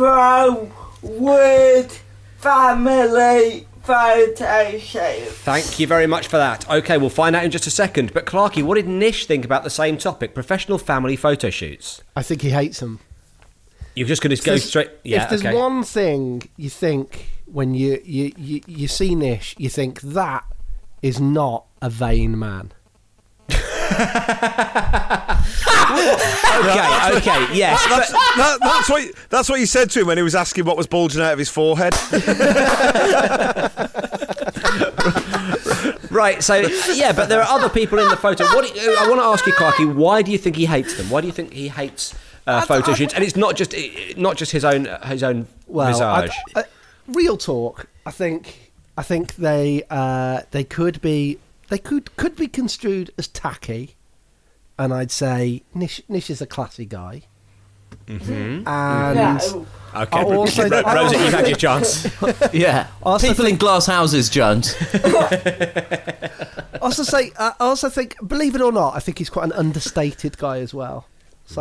weird family photo shoot. Thank you very much for that. Okay, we'll find out in just a second. But Clarky, what did Nish think about the same topic, professional family photo shoots? I think he hates them. You're just going to go straight... Yeah, if there's okay. one thing you think when you see Nish, you think that is not a vain man. Okay, yes. That's what you said to him when he was asking what was bulging out of his forehead. Right, so, yeah, but there are other people in the photo. I want to ask you, Clarky, why do you think he hates them? Why do you think he hates photo shoots? And it's not just his own visage. Real talk, I think they could be construed as tacky, and I'd say Nish is a classy guy. Mm-hmm. And No. Okay, also, Rosie, you've had your chance. Yeah. People in glass houses, Jones. I also think, believe it or not, I think he's quite an understated guy as well. So I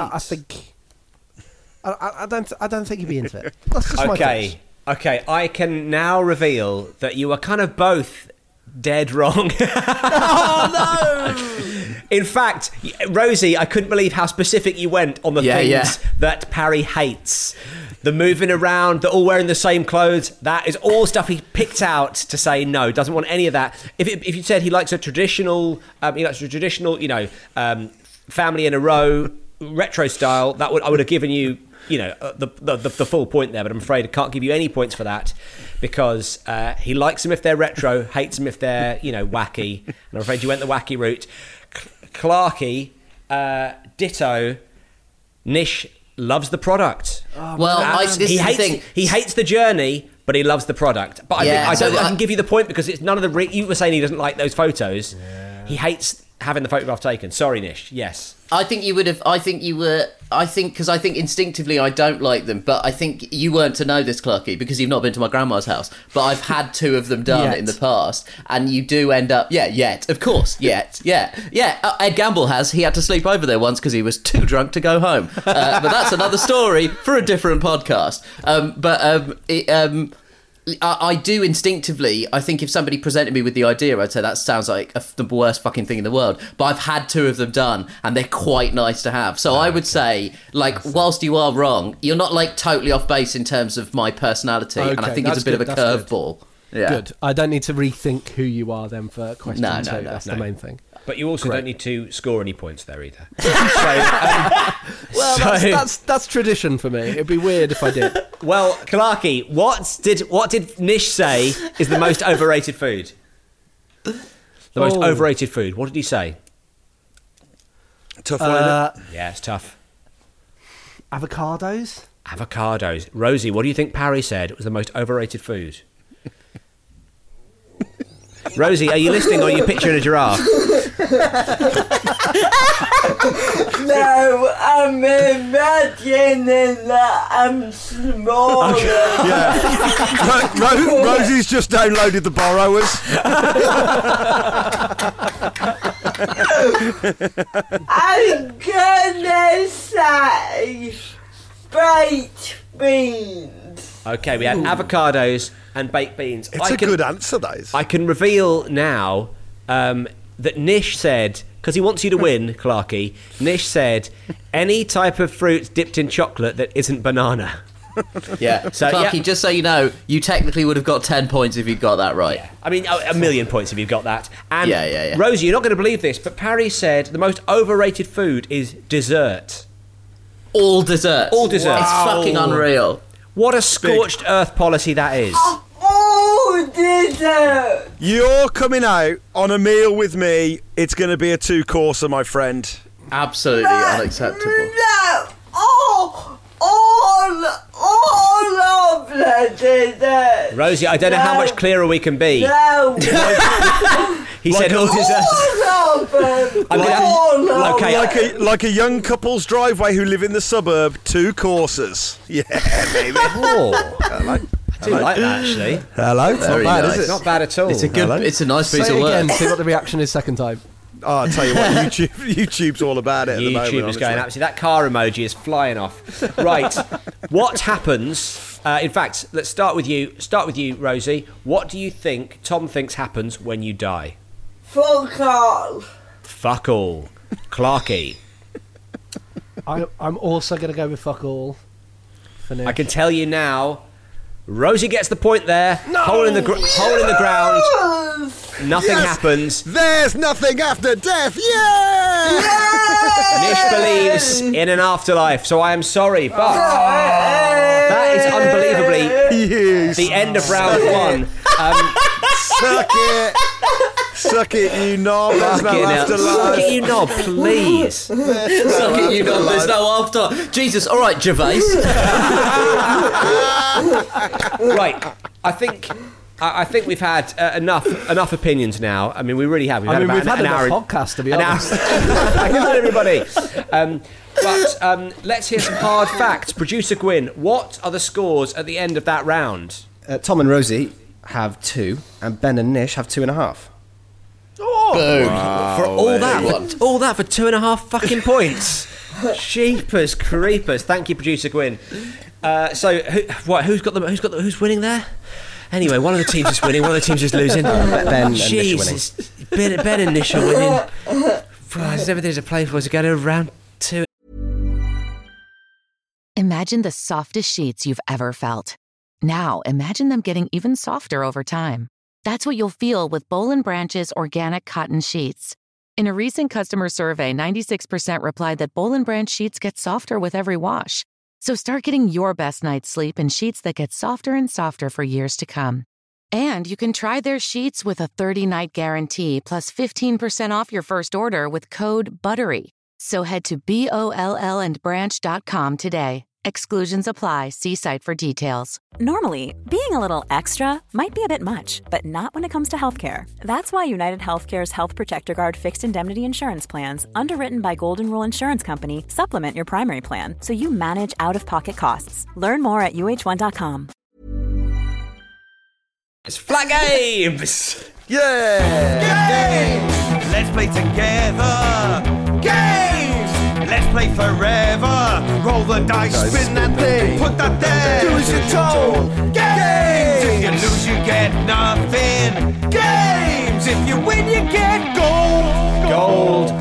don't think he'd be into it. That's just my thoughts. Okay, I can now reveal that you are kind of both dead wrong. Oh no! In fact, Rosie, I couldn't believe how specific you went on the things that Parry hates. The moving around, the all wearing the same clothes, that is all stuff he picked out to say no, doesn't want any of that. If you said he likes a traditional, family in a row, retro style, I would have given you, the full point there, but I'm afraid I can't give you any points for that because he likes them if they're retro, hates them if they're, wacky, and I'm afraid you went the wacky route. Clarky, ditto. Nish loves the product. He hates the journey, but he loves the product. But I can give you the point because it's none of the. You were saying he doesn't like those photos. Yeah. He hates having the photograph taken. Sorry, Nish. Yes. I think instinctively I don't like them, but I think you weren't to know this, Clarky, because you've not been to my grandma's house. But I've had 2 of them done in the past, and you do end up, of course. Ed Gamble has. He had to sleep over there once because he was too drunk to go home. But that's another story for a different podcast. I do instinctively, I think if somebody presented me with the idea, I'd say that sounds like the worst fucking thing in the world. But I've had 2 of them done, and they're quite nice to have. So I would say, whilst you are wrong, you're not totally off base in terms of my personality, and I think it's a bit of a curveball. Yeah. Good. I don't need to rethink who you are then for question 2. That's the main thing. But you also don't need to score any points there either. That's tradition for me. It'd be weird if I did. Well, Clarky, what did Nish say is the most overrated food? The most overrated food. What did he say? Tough one, isn't it? Yeah, it's tough. Avocados? Avocados. Rosie, what do you think Parry said was the most overrated food? Rosie, are you listening or are you picturing a giraffe? No, I'm imagining that I'm smaller. Yeah. Rosie's just downloaded the borrowers. I'm gonna say baked beans. Okay, we had avocados and baked beans. It's a good answer, that is. I can reveal now that Nish said, because he wants you to win, Clarky, Nish said, any type of fruit dipped in chocolate that isn't banana. Yeah. So, Clarky, just so you know, you technically would have got 10 points if you got that right. Yeah. I mean, a million points if you've got that. And Yeah. Rosie, you're not going to believe this, but Parry said the most overrated food is dessert. All desserts. All desserts. It's fucking unreal. What a scorched earth policy that is. Oh, dessert. You're coming out on a meal with me. It's going to be a 2-courser, my friend. Absolutely unacceptable. No. All of the dessert. Rosie, I don't know how much clearer we can be. No. He said all desserts. All of them. Okay. Like a young couple's driveway who live in the suburb, 2 courses. Yeah, baby. Oh, I do like that, actually. Hello. It's Very not bad, nice. is it? Not bad at all. It's a good. Hello? It's a nice piece Say of it work. again, see what the reaction is second time. Oh, I'll tell you what, YouTube's all about it at the moment. YouTube is going honestly. absolutely. That car emoji is flying off. Right. What happens? In fact, let's start with you. Start with you, Rosie. What do you think Tom thinks happens when you die? Fuck all. Fuck all. Clarky. I'm also going to go with fuck all. For Nick. I can tell you now. Rosie gets the point there. Hole in the ground. Nothing happens. There's nothing after death. Yeah! Nish believes in an afterlife, so I am sorry, but that is unbelievably the end of round 1. Suck it. Suck it, you knob. There's no Suck afterlife. it, you knob, please. Suck it, you know, there's no after. Jesus, all right, Gervais. Right, I think we've had enough opinions now. I mean, we really have. We've had an hour enough podcast, to be an hour. honest. Hang on, everybody. But let's hear some hard facts. Producer Gwyn, what are the scores at the end of that round? Tom and Rosie have 2, and Ben and Nish have 2.5. Boom. For all that for 2.5 fucking points. Sheepers creepers. Thank you, Producer Gwyn. So who's winning there? Anyway, one of the teams is winning, one of the teams is losing. Ben and Nish are winning. Jesus, Ben and Nish are winning. There's everything to play for to go to round 2. Imagine the softest sheets you've ever felt. Now, imagine them getting even softer over time. That's what you'll feel with Boll & Branch's organic cotton sheets. In a recent customer survey, 96% replied that Boll & Branch sheets get softer with every wash. So start getting your best night's sleep in sheets that get softer and softer for years to come. And you can try their sheets with a 30-night guarantee plus 15% off your first order with code BUTTERY. So head to BOLLandbranch.com today. Exclusions apply. See site for details. Normally, being a little extra might be a bit much, but not when it comes to healthcare. That's why United Healthcare's Health Protector Guard fixed indemnity insurance plans, underwritten by Golden Rule Insurance Company, supplement your primary plan so you manage out-of-pocket costs. Learn more at UH1.com. It's Flat Games! Yeah! Let's play together. Games! Let's play forever. Roll the dice, spin that thing, put that there. Do as you're told. Games! If you lose, you get nothing. Games! If you win, you get gold.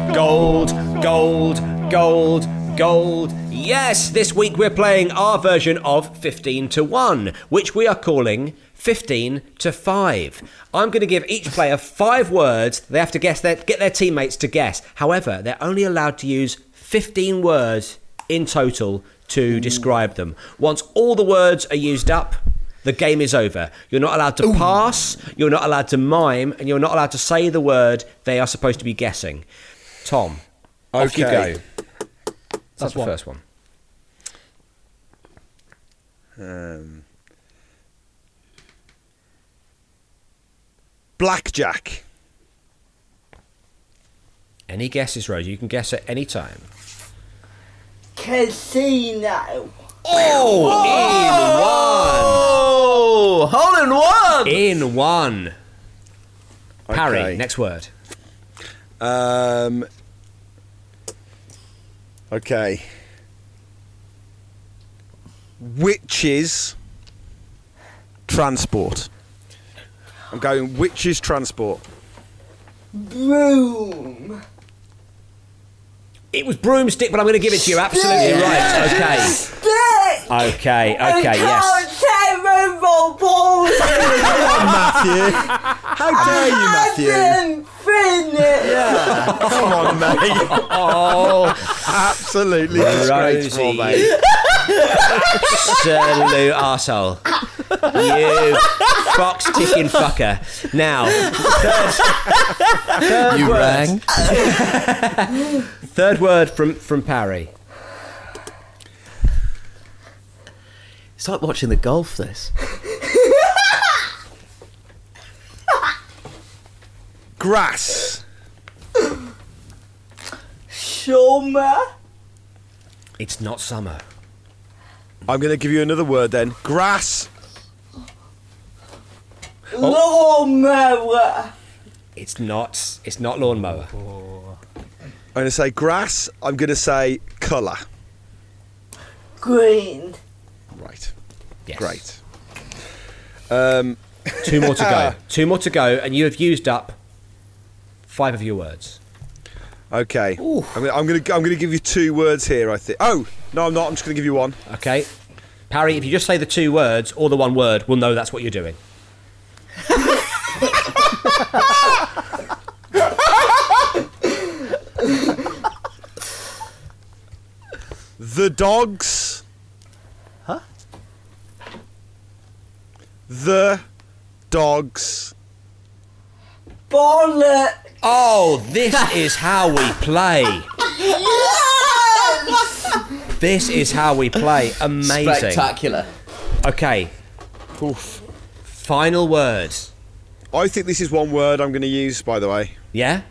Gold. Yes, this week we're playing our version of 15 to 1, which we are calling 15 to 5. I'm going to give each player 5 words. They have to get their teammates to guess. However, they're only allowed to use 15 words in total to describe them. Once all the words are used up, the game is over. You're not allowed to pass, you're not allowed to mime, and you're not allowed to say the word they are supposed to be guessing. Tom, Off you Okay. go. That's the first one. Blackjack. Any guesses, Rose? You can guess at any time. Casino. Oh, hole in one. In one. Parry, Okay. next word. Okay. Witches transport. I'm going witches transport. Broom. It was broomstick, but I'm going to give it to you. Absolutely right. Okay. Stick. Okay, yes. Terrible balls. Come on, Matthew. How dare you, Matthew? Yeah. Come on, mate. Oh, absolutely disgraceful, Rosie. mate. Absolute arsehole. You box-ticking fucker. Now, third You word. rang. Third word from Parry. It's like watching the golf. This. Grass. Summer. It's not summer. I'm going to give you another word then. Grass. Lawnmower. It's not lawnmower. I'm going to say grass. I'm going to say colour. Green. Right. Yes. Great. Two more to go. Two more to go, and you have used up 5 of your words. Okay. I'm going to give you 2 words here, I think. Oh, no, I'm not. I'm just going to give you 1. Okay. Parry, if you just say the 2 words or the 1 word, we'll know that's what you're doing. The dogs. Huh? The dogs. Bollock. Oh, this is how we play. This is how we play. Amazing. Spectacular. Okay. Oof. Final word. I think this is 1 word I'm going to use, by the way. Yeah?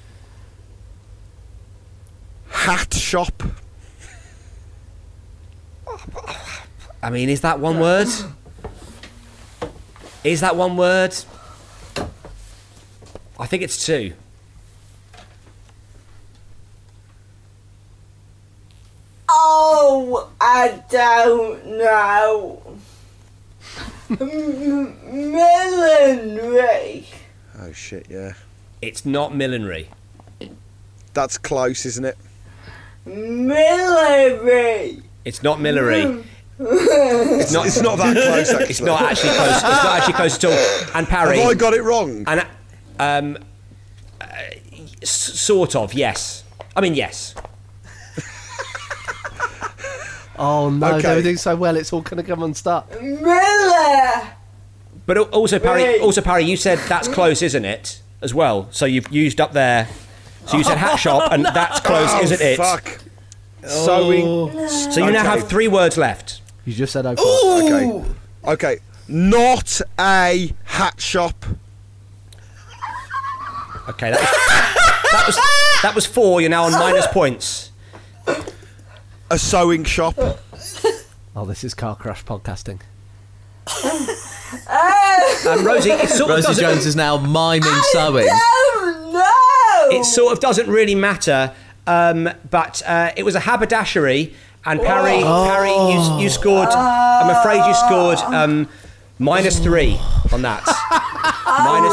Hat shop. I mean, is that 1 word? Is that 1 word? I think it's 2. Oh, I don't know. Millinery. Oh, shit, yeah. It's not millinery. That's close, isn't it? Millinery. It's not millinery. It's not that close, actually. It's not actually close. It's not actually close at all. And Parry. Have I got it wrong? And sort of, yes. I mean, yes. Oh no, Okay. they were doing so well, it's all going to come unstuck. Miller. But also, Parry. Right. Also, Parry. You said that's close, isn't it? As well. So you've used up there. So you said hat shop, and that's close, isn't it? Fuck. Sewing. So you now have 3 words left. You just said okay. Okay. Okay. Not a hat shop. Okay, that was 4. You're now on minus points. A sewing shop. Oh, this is Car Crash podcasting. Rosie, it sort of Rosie doesn't. Jones is now miming sewing. Oh no. It sort of doesn't really matter. But it was a haberdashery, and Parry, you scored. I'm afraid you scored minus 3 on that. Minus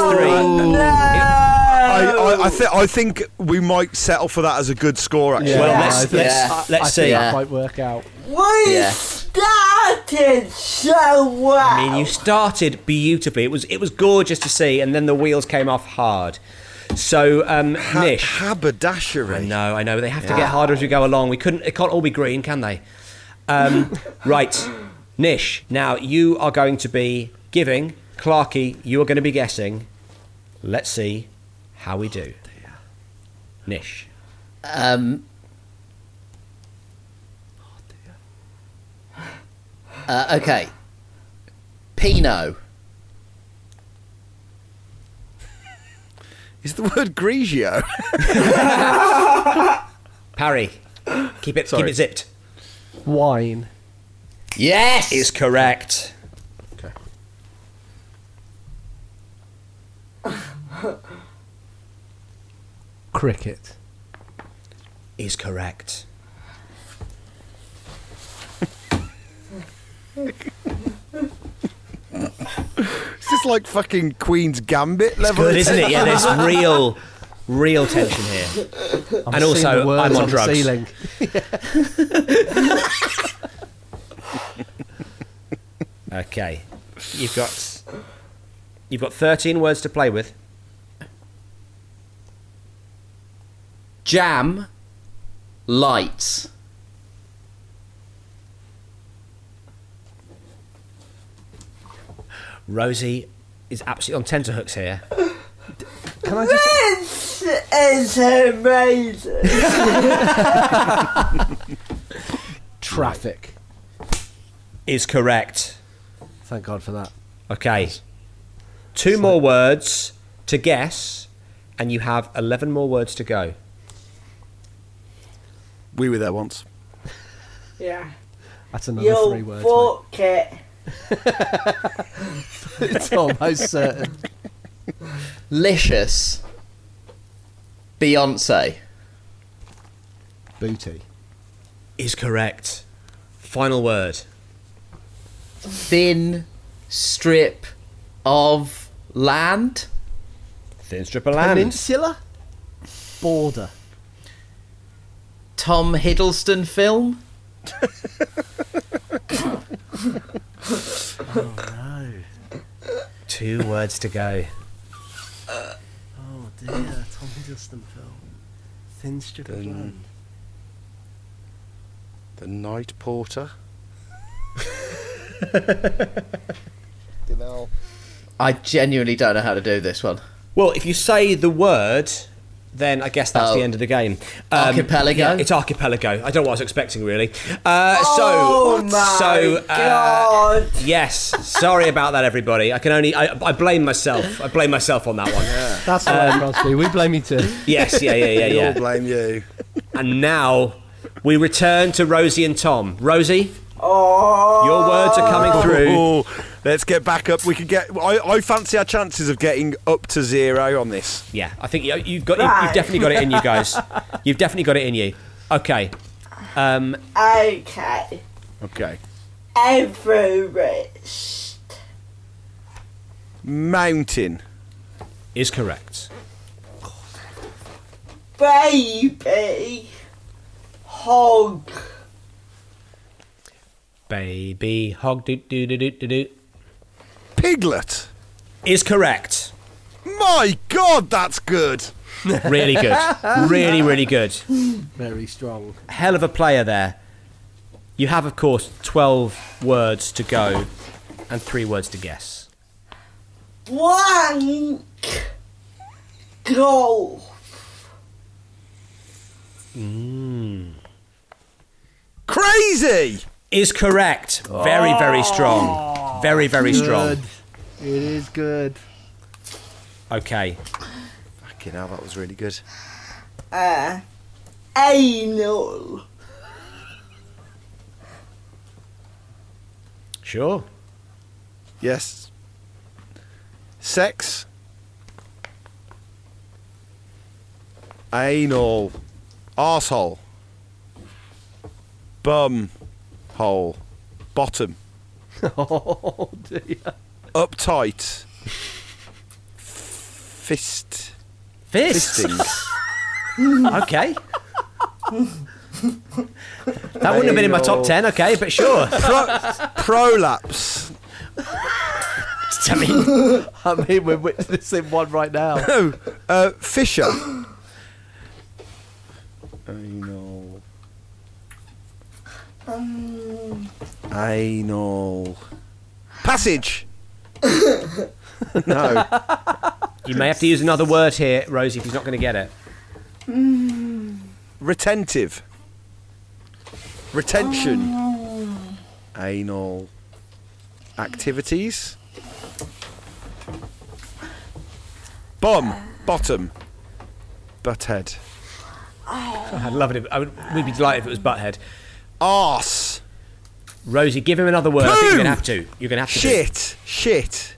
3. I think we might settle for that as a good score, actually. Well, I let's think see. that might work out. We started so well. I mean, you started beautifully. It was gorgeous to see, and then the wheels came off hard. So, Nish. Haberdashery. I know. They have to get harder as we go along. It can't all be green, can they? Right, Nish. Now you are going to be giving. Clarky, you are going to be guessing. Let's see how we do. Nish. Okay. Pinot. Is the word Grigio? Parry. Keep it zipped. Wine. Yes! Is correct. Okay. Cricket. Is correct. Is this like fucking Queen's Gambit level? Good, isn't it? Yeah, there's real tension here. And also, I'm on drugs. Ceiling. Okay. You've got 13 words to play with. Jam. Lights. Rosie is absolutely on tenterhooks here. Can I just... This is amazing. Traffic. Is correct. Thank God for that. Okay. Two more words to guess, and you have 11 more words to go. We were there once. Yeah. That's another 3 words. Fuck it. It's almost certain. Licious. Beyonce. Booty. Is correct. Final word. Thin strip of land. Thin strip of land. Peninsula. Border. Tom Hiddleston film. Oh no. 2 words to go. Oh dear. Tom Hiddleston film. Thin strip of land. The Night Porter. I genuinely don't know how to do this one. Well, if you say the word, then I guess that's the end of the game. Archipelago? Yeah, it's archipelago. I don't know what I was expecting, really. Oh my God. Yes, sorry about that, everybody. I blame myself. I blame myself on that one. Yeah. That's all right, Crosby. We blame you too. Yes, We yeah. all blame you. And now we return to Rosie and Tom. Rosie, Oh. your words are coming through. Oh, let's get back up. We could get. I fancy our chances of getting up to 0 on this. Yeah, I think you've definitely got it in you guys. You've definitely got it in you. Okay. Okay. Okay. Everest. Mountain. Is correct. Baby. Hog. Baby hog do. Piglet. Is correct. My God, that's good. Really good. Really, really good. Very strong. Hell of a player there. You have, of course, 12 words to go and 3 words to guess. Blank. Golf. Crazy. Is correct. Very, very strong. Very, very strong. Good. It is good. Okay. Fucking hell, that was really good. Anal. Sure. Yes. Sex. Anal. Arsehole. Bum. Hole. Bottom. Oh dear. Uptight. Fist. Fist. Fisting. Okay. That wouldn't have been in my top 10, okay, but sure. Prolapse. I mean, we're witnessing one right now. No. Fisher. Anal. Anal. Passage. No. You may have to use another word here, Rosie, if he's not going to get it. Retentive. Retention. Anal activities. Bottom. Butthead. I'd love it. We'd be delighted if it was butthead. Arse. Rosie, give him another word. I think you're gonna have to. You're gonna have to. Shit.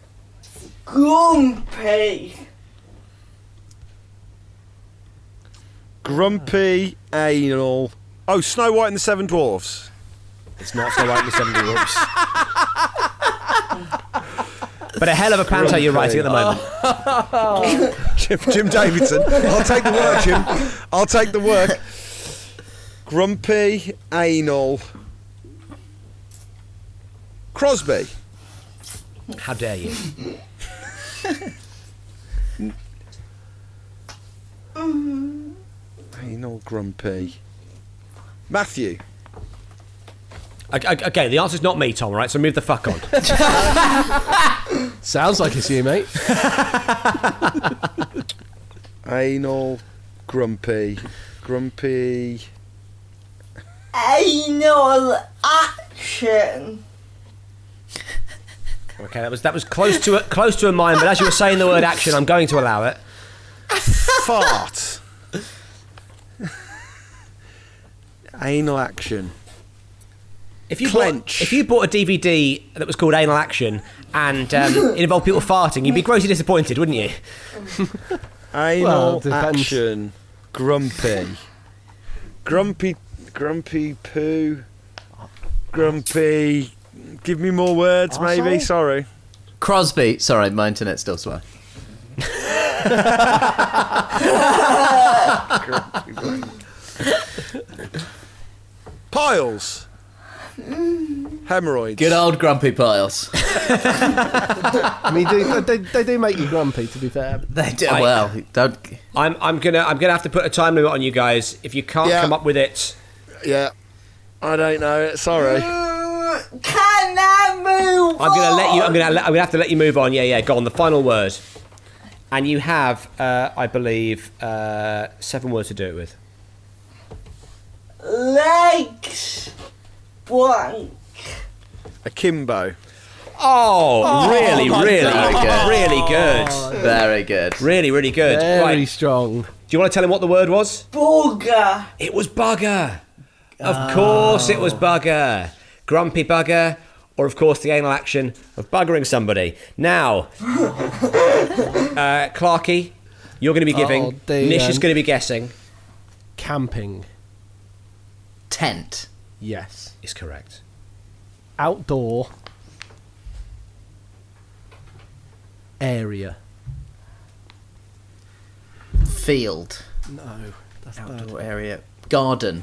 Grumpy. Anal. Oh, Snow White and the Seven Dwarfs. It's not Snow White and the Seven Dwarfs. But a hell of a panto you're writing at the moment. Jim Davidson. I'll take the work, Jim. I'll take the work. Grumpy. Anal. Crosby. How dare you? Anal grumpy. Matthew. Okay, the answer's not me, Tom, right? So move the fuck on. Sounds like it's you, mate. Anal grumpy. Anal action. Okay, that was close to a mine, but as you were saying the word action, I'm going to allow it. Fart. Anal action. If you Clench. bought a DVD that was called Anal Action and it involved people farting, you'd be grossly disappointed, wouldn't you? Anal depends. action. Grumpy poo. Grumpy. Give me more words, maybe. Arsehole? Sorry. Crosby. Sorry, my internet's still slow. Piles. Hemorrhoids. Good old Grumpy Piles. I mean, they do make you grumpy, to be fair. They do. Well, don't. I'm gonna have to put a time limit on you guys. If you can't come up with it, Yeah. I don't know. Sorry. Can I move I'm gonna let you. on? I'm gonna have to let you move on. Yeah. Go on. The final word, and you have, I believe, 7 words to do it with. Legs blank. Akimbo. Really good. Very good. Really good. Very Right. strong. Do you want to tell him what the word was? Bugger. It was bugger. Of course it was bugger. Grumpy bugger, or of course the anal action of buggering somebody. Now, Clarky, you're going to be giving. Nish is going to be guessing. Camping. Tent. Yes. Is correct. Outdoor. Area. Field. No. That's Outdoor area. Garden.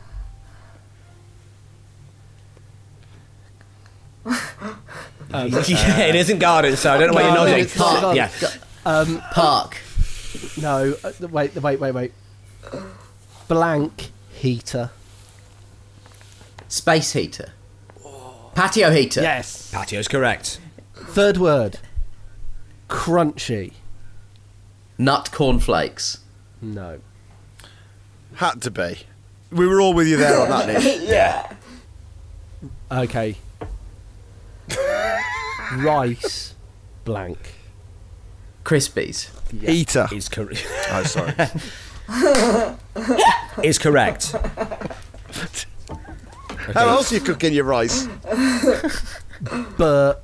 Yeah, it isn't garden, so I don't know why you're No, nodding. it's not garden. Yeah. Park. No. Wait. Blank heater. Space heater. Patio heater. Yes. Patio's correct. Third word. Crunchy. Nut cornflakes. No. Had to be. We were all with you there on that, Nish. Yeah. Okay. Rice. Blank. Crispies. Eater. Is correct. Oh, sorry. Is correct. How else are you cooking your rice? Burp.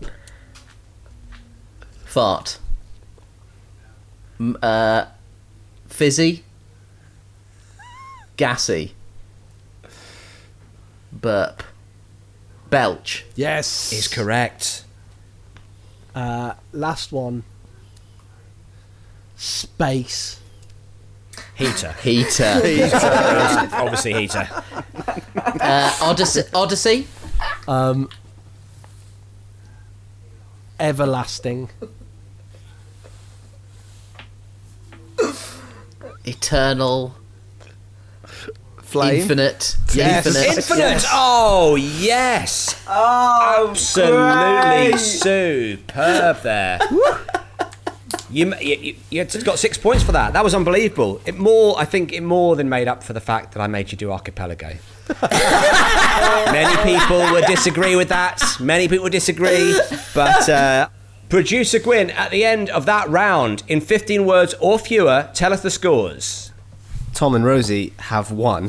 Fart. Fizzy. Gassy. Burp. Belch. Yes. Is correct. Last one. Space. Heater. Heater. Obviously heater. Odyssey. Everlasting. Eternal. Flame. Infinite. Yes. Infinite. Oh, yes. Oh, Absolutely great. superb there. You got 6 points for that. That was unbelievable. I think it more than made up for the fact that I made you do Archipelago. Many people would disagree with that. But producer Gwyn, at the end of that round, in 15 words or fewer, tell us the scores. Tom and Rosie have 1.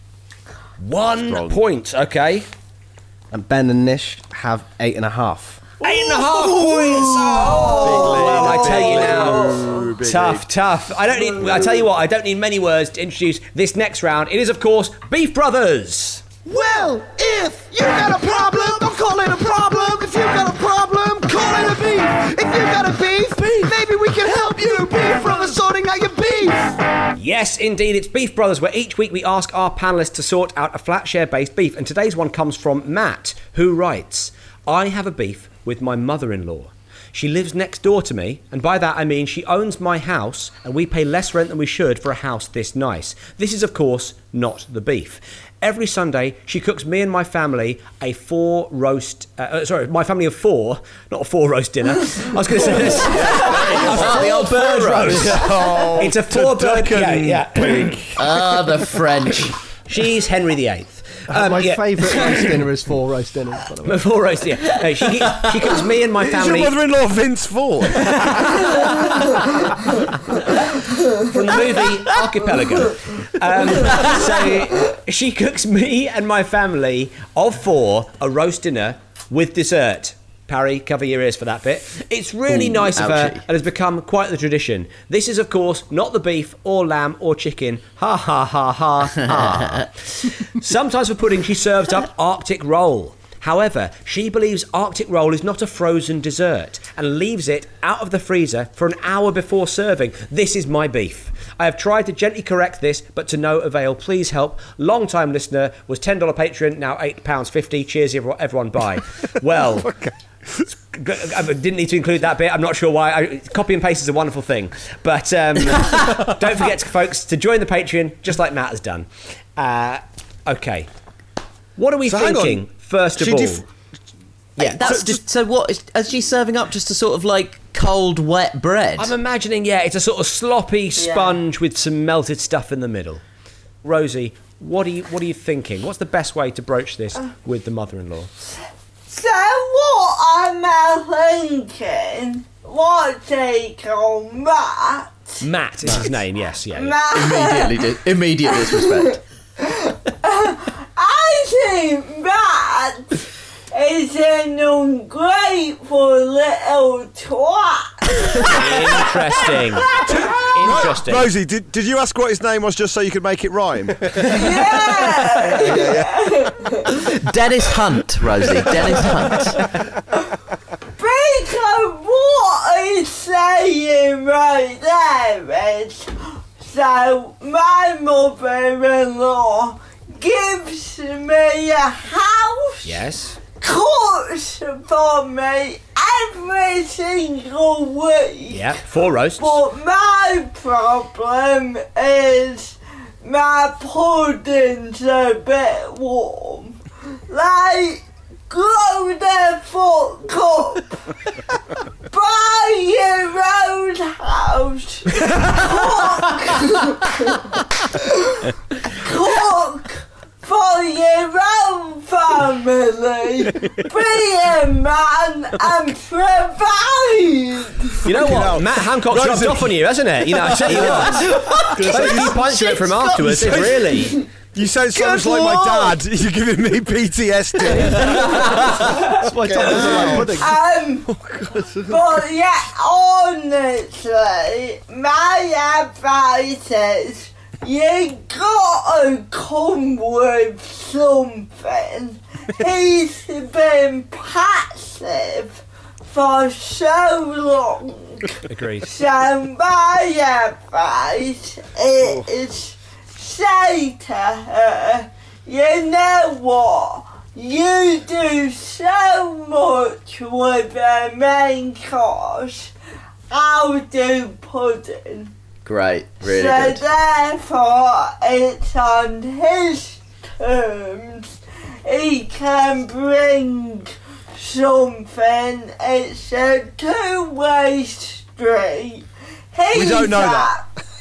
1 point, okay. And Ben and Nish have 8.5. 8.5 points. Oh, I tell you now, tough. I tell you what, I don't need many words to introduce this next round. It is, of course, Beef Brothers. Well, if you got a problem, don't call it a problem. If you got a problem, call it a beef. If you got a beef, maybe we can help you. Beef Brothers sorting out your beef. Yes, indeed, it's Beef Brothers, where each week we ask our panellists to sort out a flat share-based beef. And today's one comes from Matt, who writes, I have a beef with my mother-in-law. She lives next door to me, and by that I mean she owns my house, and we pay less rent than we should for a house this nice. This is, of course, not the beef. Every Sunday, she cooks me and my family my family of 4, not a 4-roast dinner. I was going to say this. A 4-bird roast. It's a 4-bird, yeah. The French. She's Henry VIII. My favourite roast dinner is 4 roast dinners, by the way. 4 roast, yeah. No, she cooks me and my family. Is your mother-in-law Vince Vaughn? From the movie Archipelago. So she cooks me and my family of 4 a roast dinner with dessert. Parry, cover your ears for that bit. It's really nice of her and has become quite the tradition. This is, of course, not the beef or lamb or chicken. Ha, ha, ha, ha, ha. Sometimes for pudding, she serves up Arctic roll. However, she believes Arctic roll is not a frozen dessert and leaves it out of the freezer for an hour before serving. This is my beef. I have tried to gently correct this, but to no avail. Please help. Long-time listener, was $10 patron, now £8.50. Cheers, everyone, bye. Well... Okay. I didn't need to include that bit. I'm not sure why. Copy and paste is a wonderful thing. But don't forget, folks, to join the Patreon, just like Matt has done. Okay. What are we thinking, first of all? So what is she serving up? Just a sort of like cold, wet bread? I'm imagining, it's a sort of sloppy sponge with some melted stuff in the middle. Rosie, what are you thinking? What's the best way to broach this with the mother-in-law? So what am I thinking? What take on Matt? Matt is his name, yes, yeah. Immediate disrespect. I think Matt is an ungrateful little twat. Interesting. Rosie, did you ask what his name was just so you could make it rhyme? Yeah. Dennis Hunt, Rosie. Dennis Hunt. Because what he's saying right there is, so my mother-in-law gives me a house. Yes. Cooks for me every single week. Yeah, 4 roasts. But my problem is my pudding's a bit warm. Like, grow the fuck up. Buy your own house. Cook for your own family. Be a man and provide. You know what? Matt Hancock's dropped off on you, hasn't it? I tell you what. Those few pints you went from afterwards, really... You sound so much like my dad. You're giving me PTSD. That's why Tom doesn't like pudding. But yeah, honestly, my advice is you gotta come with something. He's been passive for so long. Agreed. So my advice is say to her, you know what? You do so much with the main course. I'll do pudding. Great, really so good. Therefore, it's on his terms. He can bring something. It's a two-way street. We don't know that.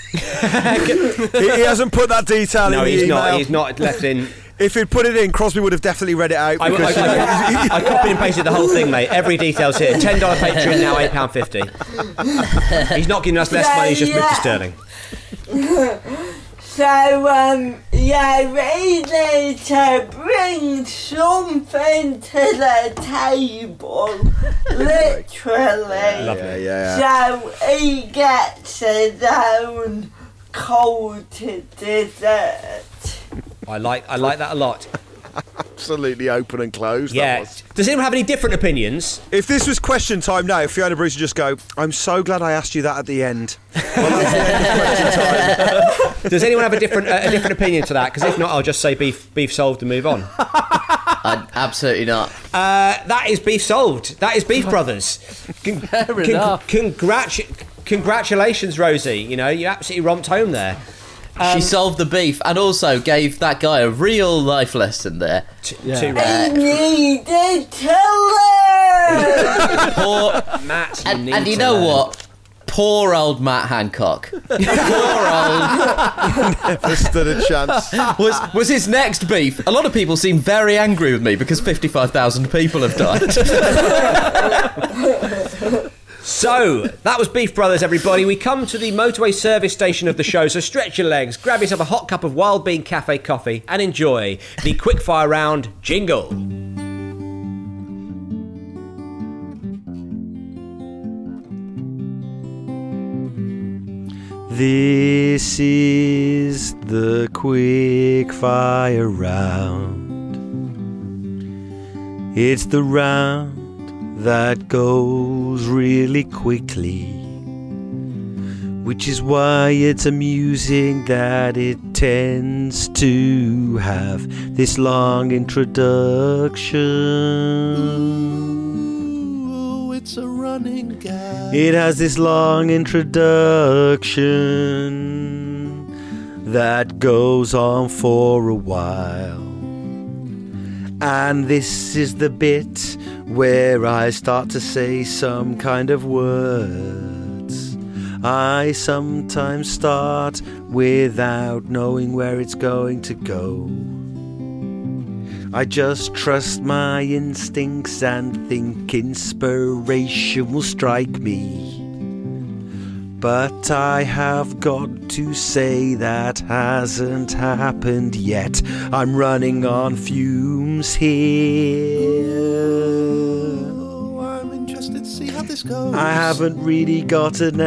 He hasn't put that detail in the email. He's not left in. If he'd put it in, Crosby would have definitely read it out. I copied and pasted the whole thing, mate. Every detail's here. $10 Patreon now, £8.50. He's not giving us less money. He's just Mr. Sterling. So, we need to bring something to the table, literally. Yeah. So he gets his own cold dessert. I like that a lot. Absolutely open and closed. Yeah. Does anyone have any different opinions? If this was question time now, Fiona Bruce would just go, I'm so glad I asked you that at the end. Well, that's the end of question time. Does anyone have a different opinion to that? Because if not, I'll just say beef solved and move on. Absolutely not. That is beef solved. That is Beef Brothers. Fair enough. Congratulations, Rosie. You know, you absolutely romped home there. She solved the beef and also gave that guy a real life lesson there. I needed to learn! Poor Matt, and you know what? Poor old Matt Hancock. Poor old. Never stood a chance. Was his next beef. A lot of people seem very angry with me because 55,000 people have died. So, that was Beef Brothers, everybody. We come to the motorway service station of the show, so stretch your legs, grab yourself a hot cup of Wild Bean Cafe coffee, and enjoy the quickfire round jingle. This is the quickfire round. It's the round that goes really quickly, which is why it's amusing that it tends to have this long introduction. Ooh, it's a running gag. It has this long introduction that goes on for a while. And this is the bit where I start to say some kind of words. I sometimes start without knowing where it's going to go. I just trust my instincts and think inspiration will strike me. But I have got to say that hasn't happened yet. I'm running on fumes here. Oh, I'm interested to see how this goes. I haven't really got an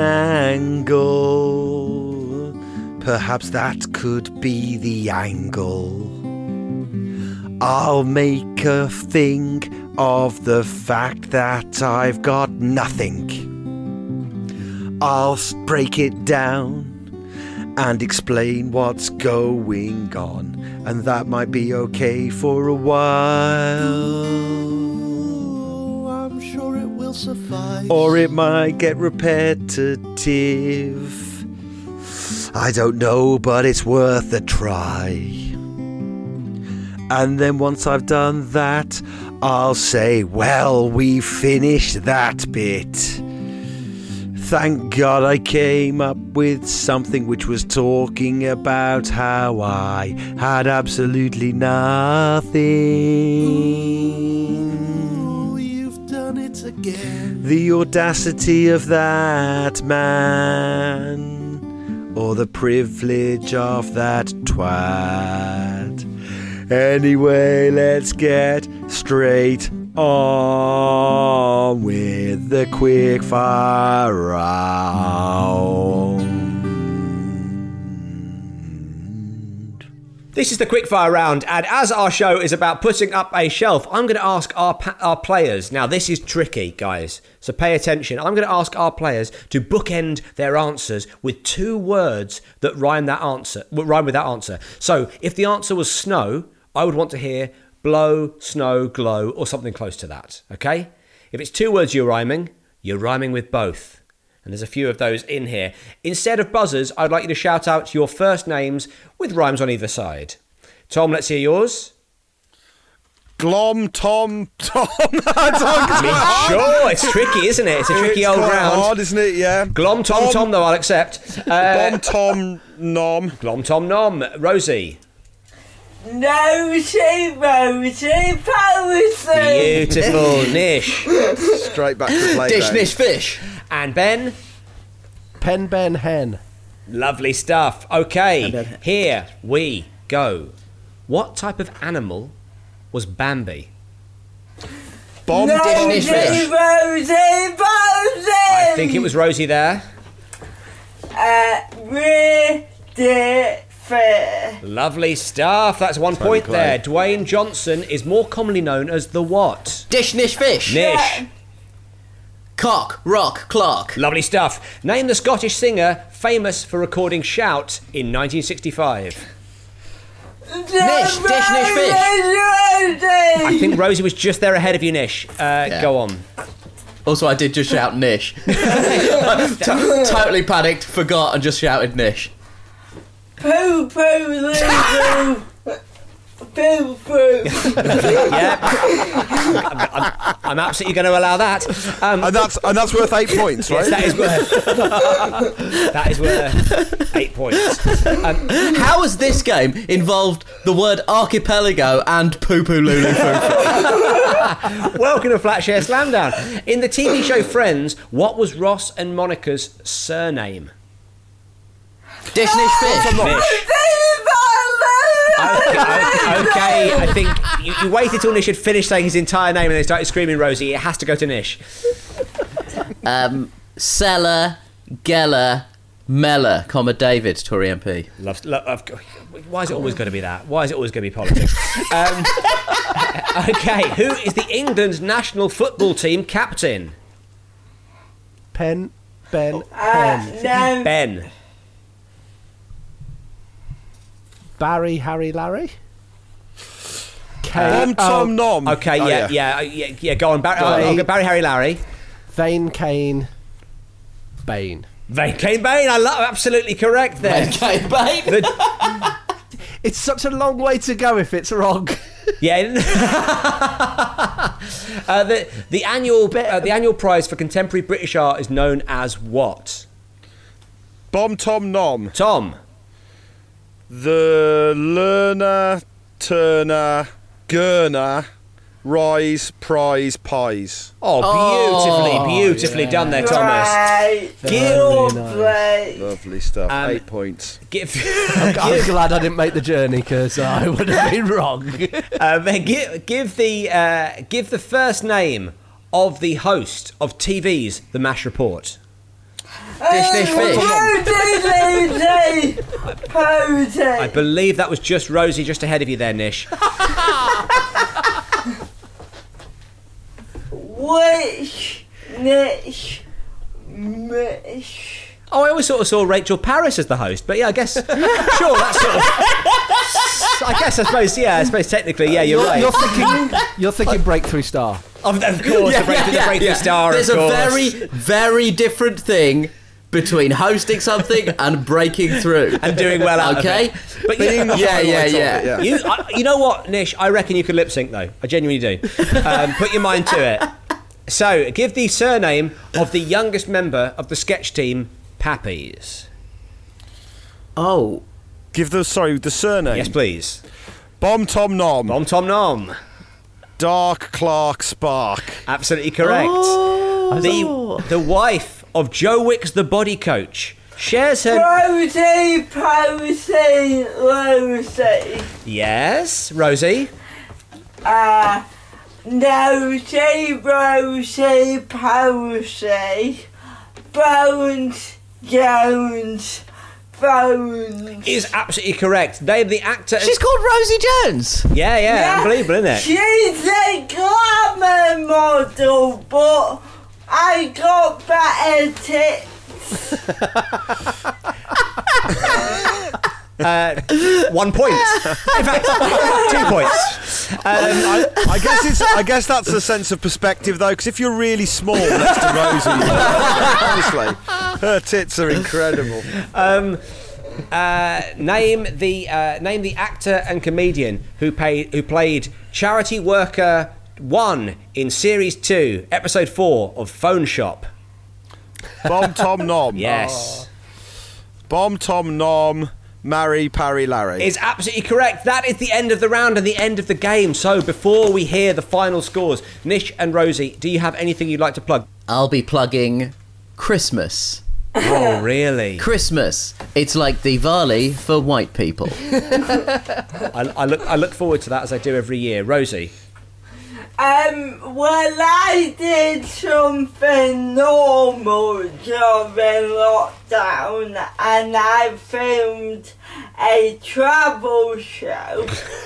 angle. Perhaps that could be the angle. I'll make a thing of the fact that I've got nothing. I'll break it down and explain what's going on, and that might be okay for a while. Oh, I'm sure it will suffice. Or it might get repetitive. I don't know, but it's worth a try. And then once I've done that, I'll say, well, we finished that bit. Thank God I came up with something which was talking about how I had absolutely nothing. Oh, you've done it again. The audacity of that man, or the privilege of that twat. Anyway, let's get straight on with the quickfire round. This is the quickfire round, and as our show is about putting up a shelf, I'm going to ask our players. Now, this is tricky, guys, so pay attention. I'm going to ask our players to bookend their answers with 2 words that rhyme with that answer. So, if the answer was snow, I would want to hear blow, snow, glow, or something close to that, okay? If it's 2 words you're rhyming with both. And there's a few of those in here. Instead of buzzers, I'd like you to shout out your first names with rhymes on either side. Tom, let's hear yours. Glom, Tom. Sure, it's tricky, isn't it? It's a tricky old quite round. hard, isn't it? Yeah. Glom, Tom, though, I'll accept. Glom, Tom, Nom. Glom, Tom, Nom. Rosie. Nosy, Posy. Beautiful. Nish. Straight back to the play. Dish, nish, fish. And Ben. Pen, Ben, hen. Lovely stuff. Okay, here we go. What type of animal was Bambi? Bomb, Dish, nish, fish. I think it was Rosie there. Lovely stuff. That's 1 point play. there. Dwayne Johnson is more commonly known as the what? Dish, nish, fish. Nish. Cock, rock, clock. Lovely stuff. Name the Scottish singer famous for recording Shout in 1965. Nish, dish, nish, fish. I think Rosie was just there ahead of you, Nish. Go on. Also, I did just shout Nish. Totally panicked, forgot, and just shouted Nish. Poo poo loo. Poo poo. Yeah, I'm absolutely going to allow that. and that's worth 8 points, right? Yes, that is worth 8 points. How has this game involved the word archipelago and poo poo lulu foo? Welcome to Flatshare Slamdown. In the TV show Friends, what was Ross and Monica's surname? Dish, nish, fish. Nish. Okay, I think you waited till Nish had finished saying his entire name and then started screaming Rosie. It has to go to Nish. Sella, Geller, Mella, comma David, Tory MP. Why is it always going to be that? Why is it always going to be politics? Okay, who is the England's national football team captain? Pen, Ben, hen. Ben. Barry, Harry, Larry. Bomb, Tom, Nom. Okay, yeah. Go on, Barry, Harry, Larry. Vane, Kane, Bane. Vane, Kane, Bane. I love. Absolutely correct there. Kane, Bane. It's such a long way to go if it's wrong. Yeah. The annual prize for contemporary British art is known as what? Bomb, Tom, Nom. Tom. The Lerner, Turner, Gurner, Rise, Prize, Pies. Oh, beautifully done there, Thomas. Lovely stuff. 8 points. I'm glad I didn't make the journey because I would have been wrong. Give the first name of the host of TV's The MASH Report. Dish, dish, fish. I believe that was just Rosie, just ahead of you there, Nish. Wish, Nish, Mish. Oh, I always sort of saw Rachel Parris as the host, but yeah, I guess, sure, that's sort of... I suppose technically, yeah, you're right. You're thinking Breakthrough Star. Of course, the Breakthrough Star, There's of course. a very, very different thing between hosting something and breaking through. And doing well out of it. But Yeah. You know what, Nish? I reckon you could lip sync, though. I genuinely do. Put your mind to it. So, give the surname of the youngest member of the sketch team, Pappies. Oh. Give the surname. Yes, please. Bomb, Tom, Nom. Bomb, Tom, Nom. Dark, Clark, Spark. Absolutely correct. The wife of Joe Wicks, the body coach, shares her... Rosie, Posy, Rosie. Yes, Rosie. Nosy, Rosie, Posy, Bones, Jones, Bones. Is absolutely correct. They the actor... She's called Rosie Jones. Yeah, unbelievable, isn't it? She's a glamour model, but I got better tits. 1 point. In fact, 2 points. I guess that's a sense of perspective, though, because if you're really small next to Rosie, honestly, her tits are incredible. Name the actor and comedian who played Charity Worker 1 in Series 2, Episode 4 of Phone Shop. Bomb Tom Nom. Yes. Bomb Tom Nom. Marry Parry Larry. Is absolutely correct. That is the end of the round and the end of the game. So before we hear the final scores, Nish and Rosie, do you have anything you'd like to plug? I'll be plugging Christmas. Oh, really? Christmas. It's like Diwali for white people. I look forward to that as I do every year. Rosie? Well, I did something normal during lockdown, and I filmed a travel show.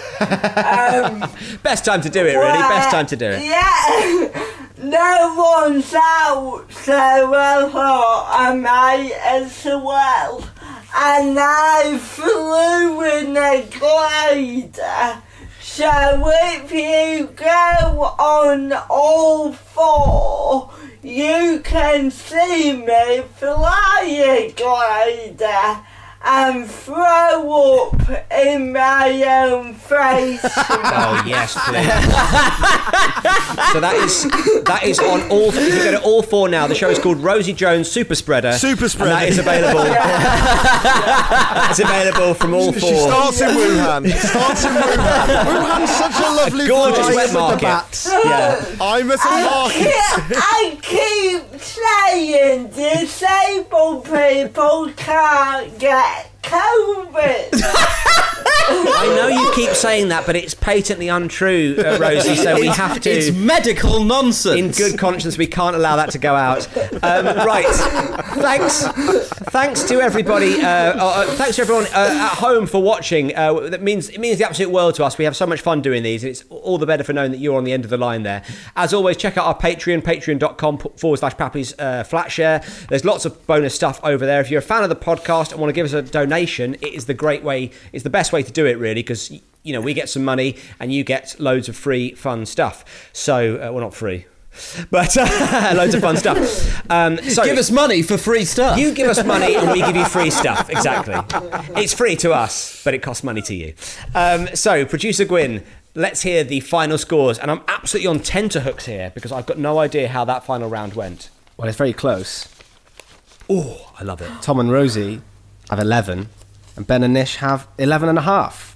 Best time to do it, really. Best time to do it. Yeah, no one's out, so I thought I might as well. And I flew in a glider. So if you go on all four, you can see me fly a glider and throw up in my own face. Oh yes, please. So that is on all. If you go to all four now, the show is called Rosie Jones Super Spreader. Super Spreader. And that is available. It's available from all four. She starts in Wuhan. Wuhan's such a lovely gorgeous place. wet market. Yeah. I'm at a market. I keep saying disabled people can't get COVID. I know you keep saying that, but it's patently untrue, Rosie, so we have to... It's medical nonsense. In good conscience, we can't allow that to go out. Right. Thanks to everybody. Thanks to everyone at home for watching. It means the absolute world to us. We have so much fun doing these. It's all the better for knowing that you're on the end of the line there. As always, check out our Patreon, patreon.com/Pappy's Flatshare. There's lots of bonus stuff over there. If you're a fan of the podcast and want to give us a donation, it is the great way. It's the best way to do it, really, because we get some money and you get loads of free, fun stuff. So, well, not free, but loads of fun stuff. So give us money for free stuff. You give us money and we give you free stuff. Exactly. It's free to us, but it costs money to you. So, producer Gwyn, let's hear the final scores. And I'm absolutely on tenterhooks here because I've got no idea how that final round went. Well, it's very close. Oh, I love it. Tom and Rosie have 11, and Ben and Nish have 11 and a half.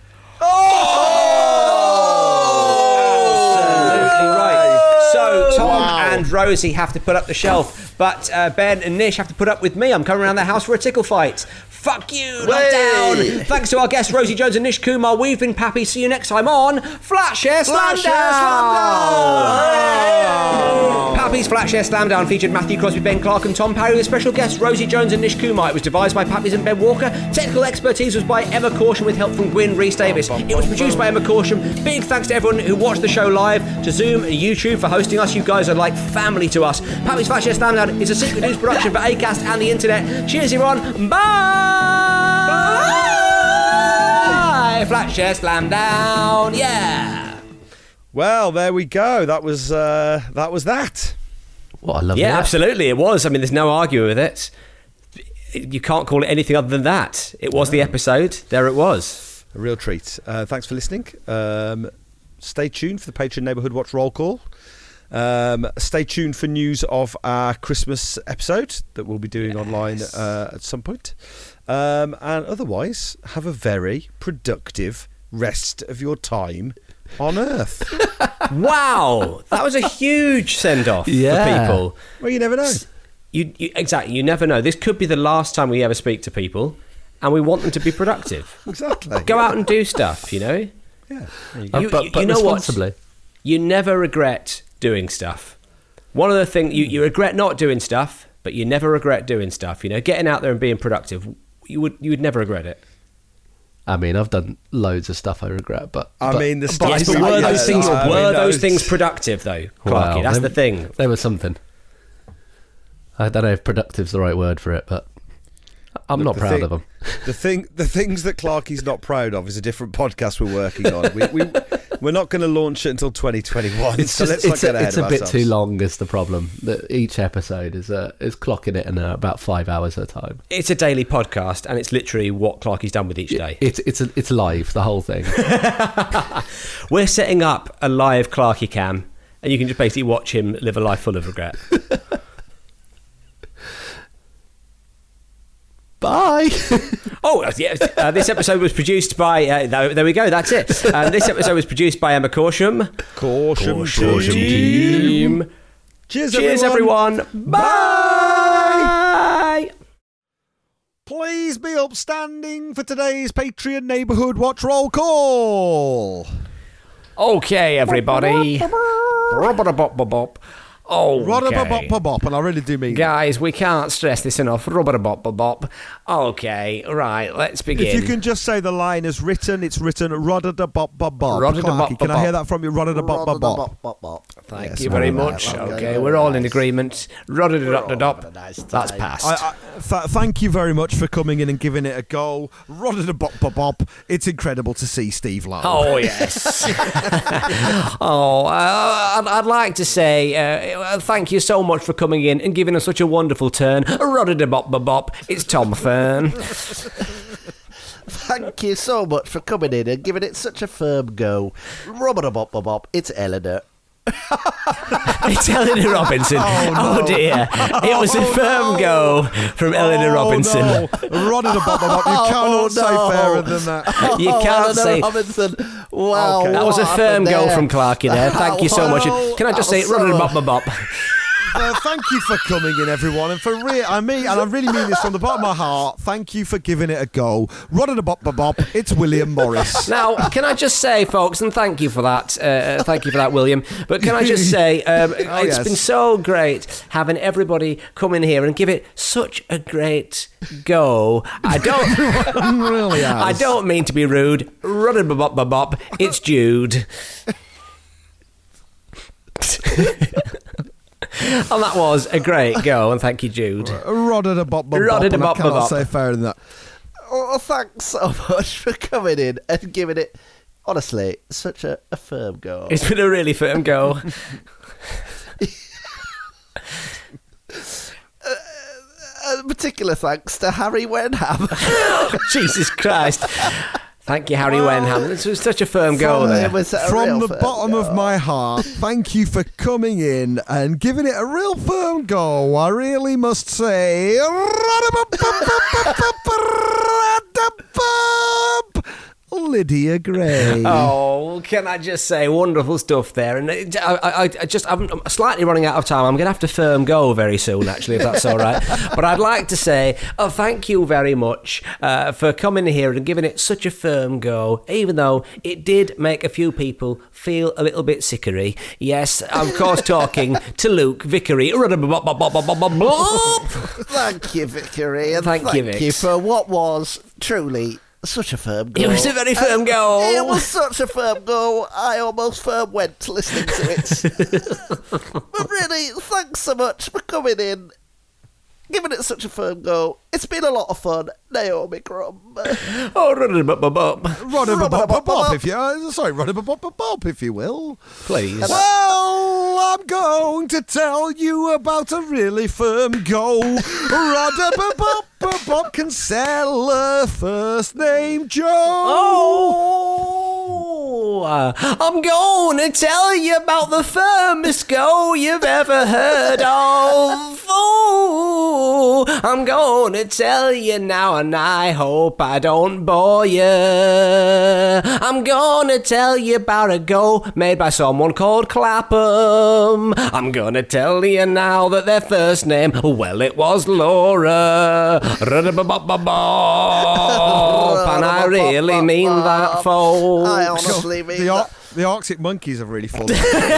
Absolutely right. So Tom and Rosie have to put up the shelf, but Ben and Nish have to put up with me. I'm coming around the house for a tickle fight. Fuck you, lockdown. Thanks to our guests Rosie Jones and Nish Kumar. We've been Pappy. See you next time on Flatshare Slamdown. Pappy's Flatshare Slamdown featured Matthew Crosby, Ben Clark and Tom Parry with special guests Rosie Jones and Nish Kumar. It was devised by Pappy's and Ben Walker. Technical expertise was by Emma Caution with help from Gwyn Rhys Davis. It was produced by Emma Caution. Big thanks to everyone who watched the show live, to Zoom and YouTube for hosting us. You guys are like family to us. Pappy's Flatshare Slamdown is a Secret News production for Acast and the internet. Cheers everyone. Bye! Bye! Flatshare Slamdown, yeah! Well, there we go. That was that. What a lovely Yeah, absolutely, it was. I mean, there's no arguing with it. You can't call it anything other than that. It was the episode. There it was. A real treat. Thanks for listening. Stay tuned for the Patreon Neighbourhood Watch roll call. Stay tuned for news of our Christmas episode that we'll be doing online at some point. And otherwise, have a very productive rest of your time on Earth. Wow, that was a huge send-off for people. Well, you never know. Exactly, you never know. This could be the last time we ever speak to people, and we want them to be productive. Exactly. Go out and do stuff, Yeah. But you know responsibly. what? You never regret doing stuff. One of the things you regret not doing stuff, but you never regret doing stuff. Getting out there and being productive. You would never regret it. I mean, I've done loads of stuff I regret, but I mean, the stuff. Yes, but were those things productive though, Clarky? Well, That's the thing. They were something. I don't know if productive's the right word for it, but I'm not proud of them. The things that Clarky's not proud of is a different podcast we're working on. We're not going to launch it until 2021. It's so just, let's not get ahead of bit ourselves. too long is the problem. That each episode is clocking it in about 5 hours at a time. It's a daily podcast, and it's literally what Clarky's done with each day. It's live, the whole thing. We're setting up a live Clarky cam, and you can just basically watch him live a life full of regret. Bye. This episode was produced by. There we go. That's it. This episode was produced by Emma Corsham. Caution team. Cheers, everyone. Bye. Please be upstanding for today's Patreon Neighbourhood Watch Roll Call. Okay, everybody. Rubber-bop-bop-bop, and I really do mean Guys, we can't stress this enough. Rubber-bop-bop-bop. Okay, right, let's begin. If you can just say the line as written, it's written Rodda-da-bop-bop-bop. Rodda-da-bop-bop-bop. Can I hear that from you? Rodda-da-bop-bop-bop. Thank you very much. Okay, we're all in agreement. Rodda-da-dop-da-dop. That's passed. Thank you very much for coming in and giving it a go. Rodda-da-bop-bop-bop. It's incredible to see Steve Lowe. Oh, yes. I'd like to say thank you so much for coming in and giving us such a wonderful turn. Rodda-da-bop-bop-bop. It's Tom Fern. Thank you so much for coming in and giving it such a firm go. Rubber-bop-bop-bop. It's Eleanor. It's Eleanor Robinson. Oh dear. It was a firm go from Eleanor Robinson. No. Rodda-da-bop-bop-bop. You cannot say fairer than that. You can't say. Robinson. Wow. That was a firm go from Clarky there. Thank you so much. Can I just say Rodda-da-bop-bop-bop? Thank you for coming in, everyone, and for I really mean this from the bottom of my heart. Thank you for giving it a go. Rodda-da-bop-bop-bop. It's William Morris. Now, can I just say, folks, and thank you for that. Thank you for that, William. But can I just say, it's been so great having everybody come in here and give it such a great go. I don't mean to be rude. Rodda-da-bop-bop-bop. It's Jude. And that was a great go, and thank you, Jude. Rodda-da-bop-bop-bop. I cannot say fairer than that. Oh, thanks so much for coming in and giving it, honestly, such a firm go. It's been a really firm go. Particular thanks to Harry Wenham. Jesus Christ. Thank you, Harry Wenham. This was such a firm go there. From the bottom of my heart, thank you for coming in and giving it a real firm go. I really must say, Lydia Gray. Oh, can I just say, wonderful stuff there. And I'm slightly running out of time. I'm going to have to firm go very soon, actually, if that's all right. But I'd like to say, thank you very much for coming here and giving it such a firm go, even though it did make a few people feel a little bit sickery. Yes, I'm of course talking to Luke Vickery. Thank you, Vickery. And thank you, Vic. you for what was truly such a firm go. It was a very firm go. It was such a firm go. I almost firm went listening to it. But really, thanks so much for coming in, giving it such a firm go. It's been a lot of fun. Naomi Crumb. Oh, rodda-bop-bop-bop. Rodda-bop-bop-bop, if you will. Please. Well, I'm going to tell you about a really firm go. Rodda-bop-bop-bop can sell a first name Joe. Oh, I'm going to tell you about the firmest go you've ever heard of. Oh, I'm going to tell you now, and I hope I don't bore you. I'm going to tell you about a go made by someone called Clapham. I'm going to tell you now that their first name, well, it was Laura. And I really mean that, folks. I honestly mean that. The Arctic Monkeys have really fallen.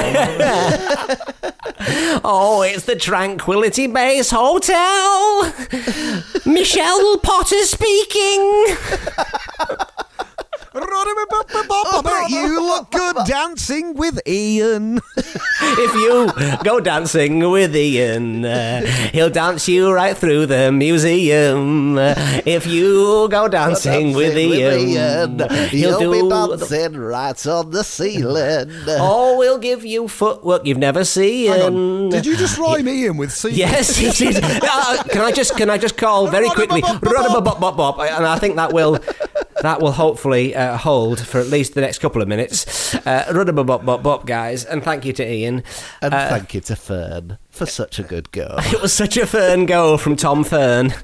Oh, it's the Tranquility Base Hotel. Michelle Potter speaking. I bet you look good dancing with Ian. If you go dancing with Ian, he'll dance you right through the museum. If you go dancing with Ian, he'll be do dancing right on the ceiling. Oh, we'll give you footwork you've never seen. Hang on. Did you just rhyme Ian with C? Yes, he did. Can I just call very quickly? Bop, and I think that will hopefully hold for at least the next couple of minutes. Bop, guys, and thank you to Ian. And thank you to Fern for such a good go. It was such a Fern go from Tom Fern.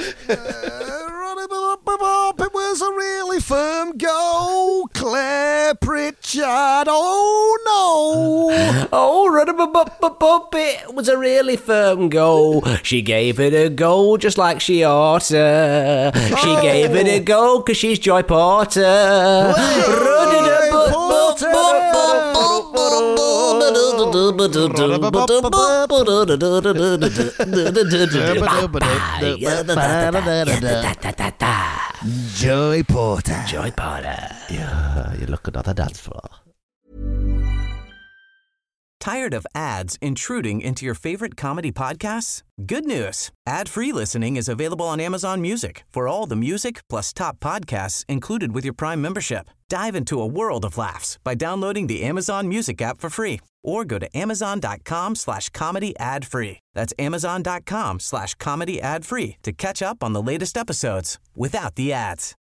It was a really firm go, Claire Pritchard. Oh no! Oh, it was a really firm go. She gave it a go just like she ought to. She gave it a go because she's Joy Porter. Joy Porter. Joy Porter. Yeah, you're looking on the dance floor. Tired of ads intruding into your favorite comedy podcasts? Good news. Ad-free listening is available on Amazon Music for all the music plus top podcasts included with your Prime membership. Dive into a world of laughs by downloading the Amazon Music app for free or go to amazon.com/comedy ad-free. That's amazon.com/comedy ad-free to catch up on the latest episodes without the ads.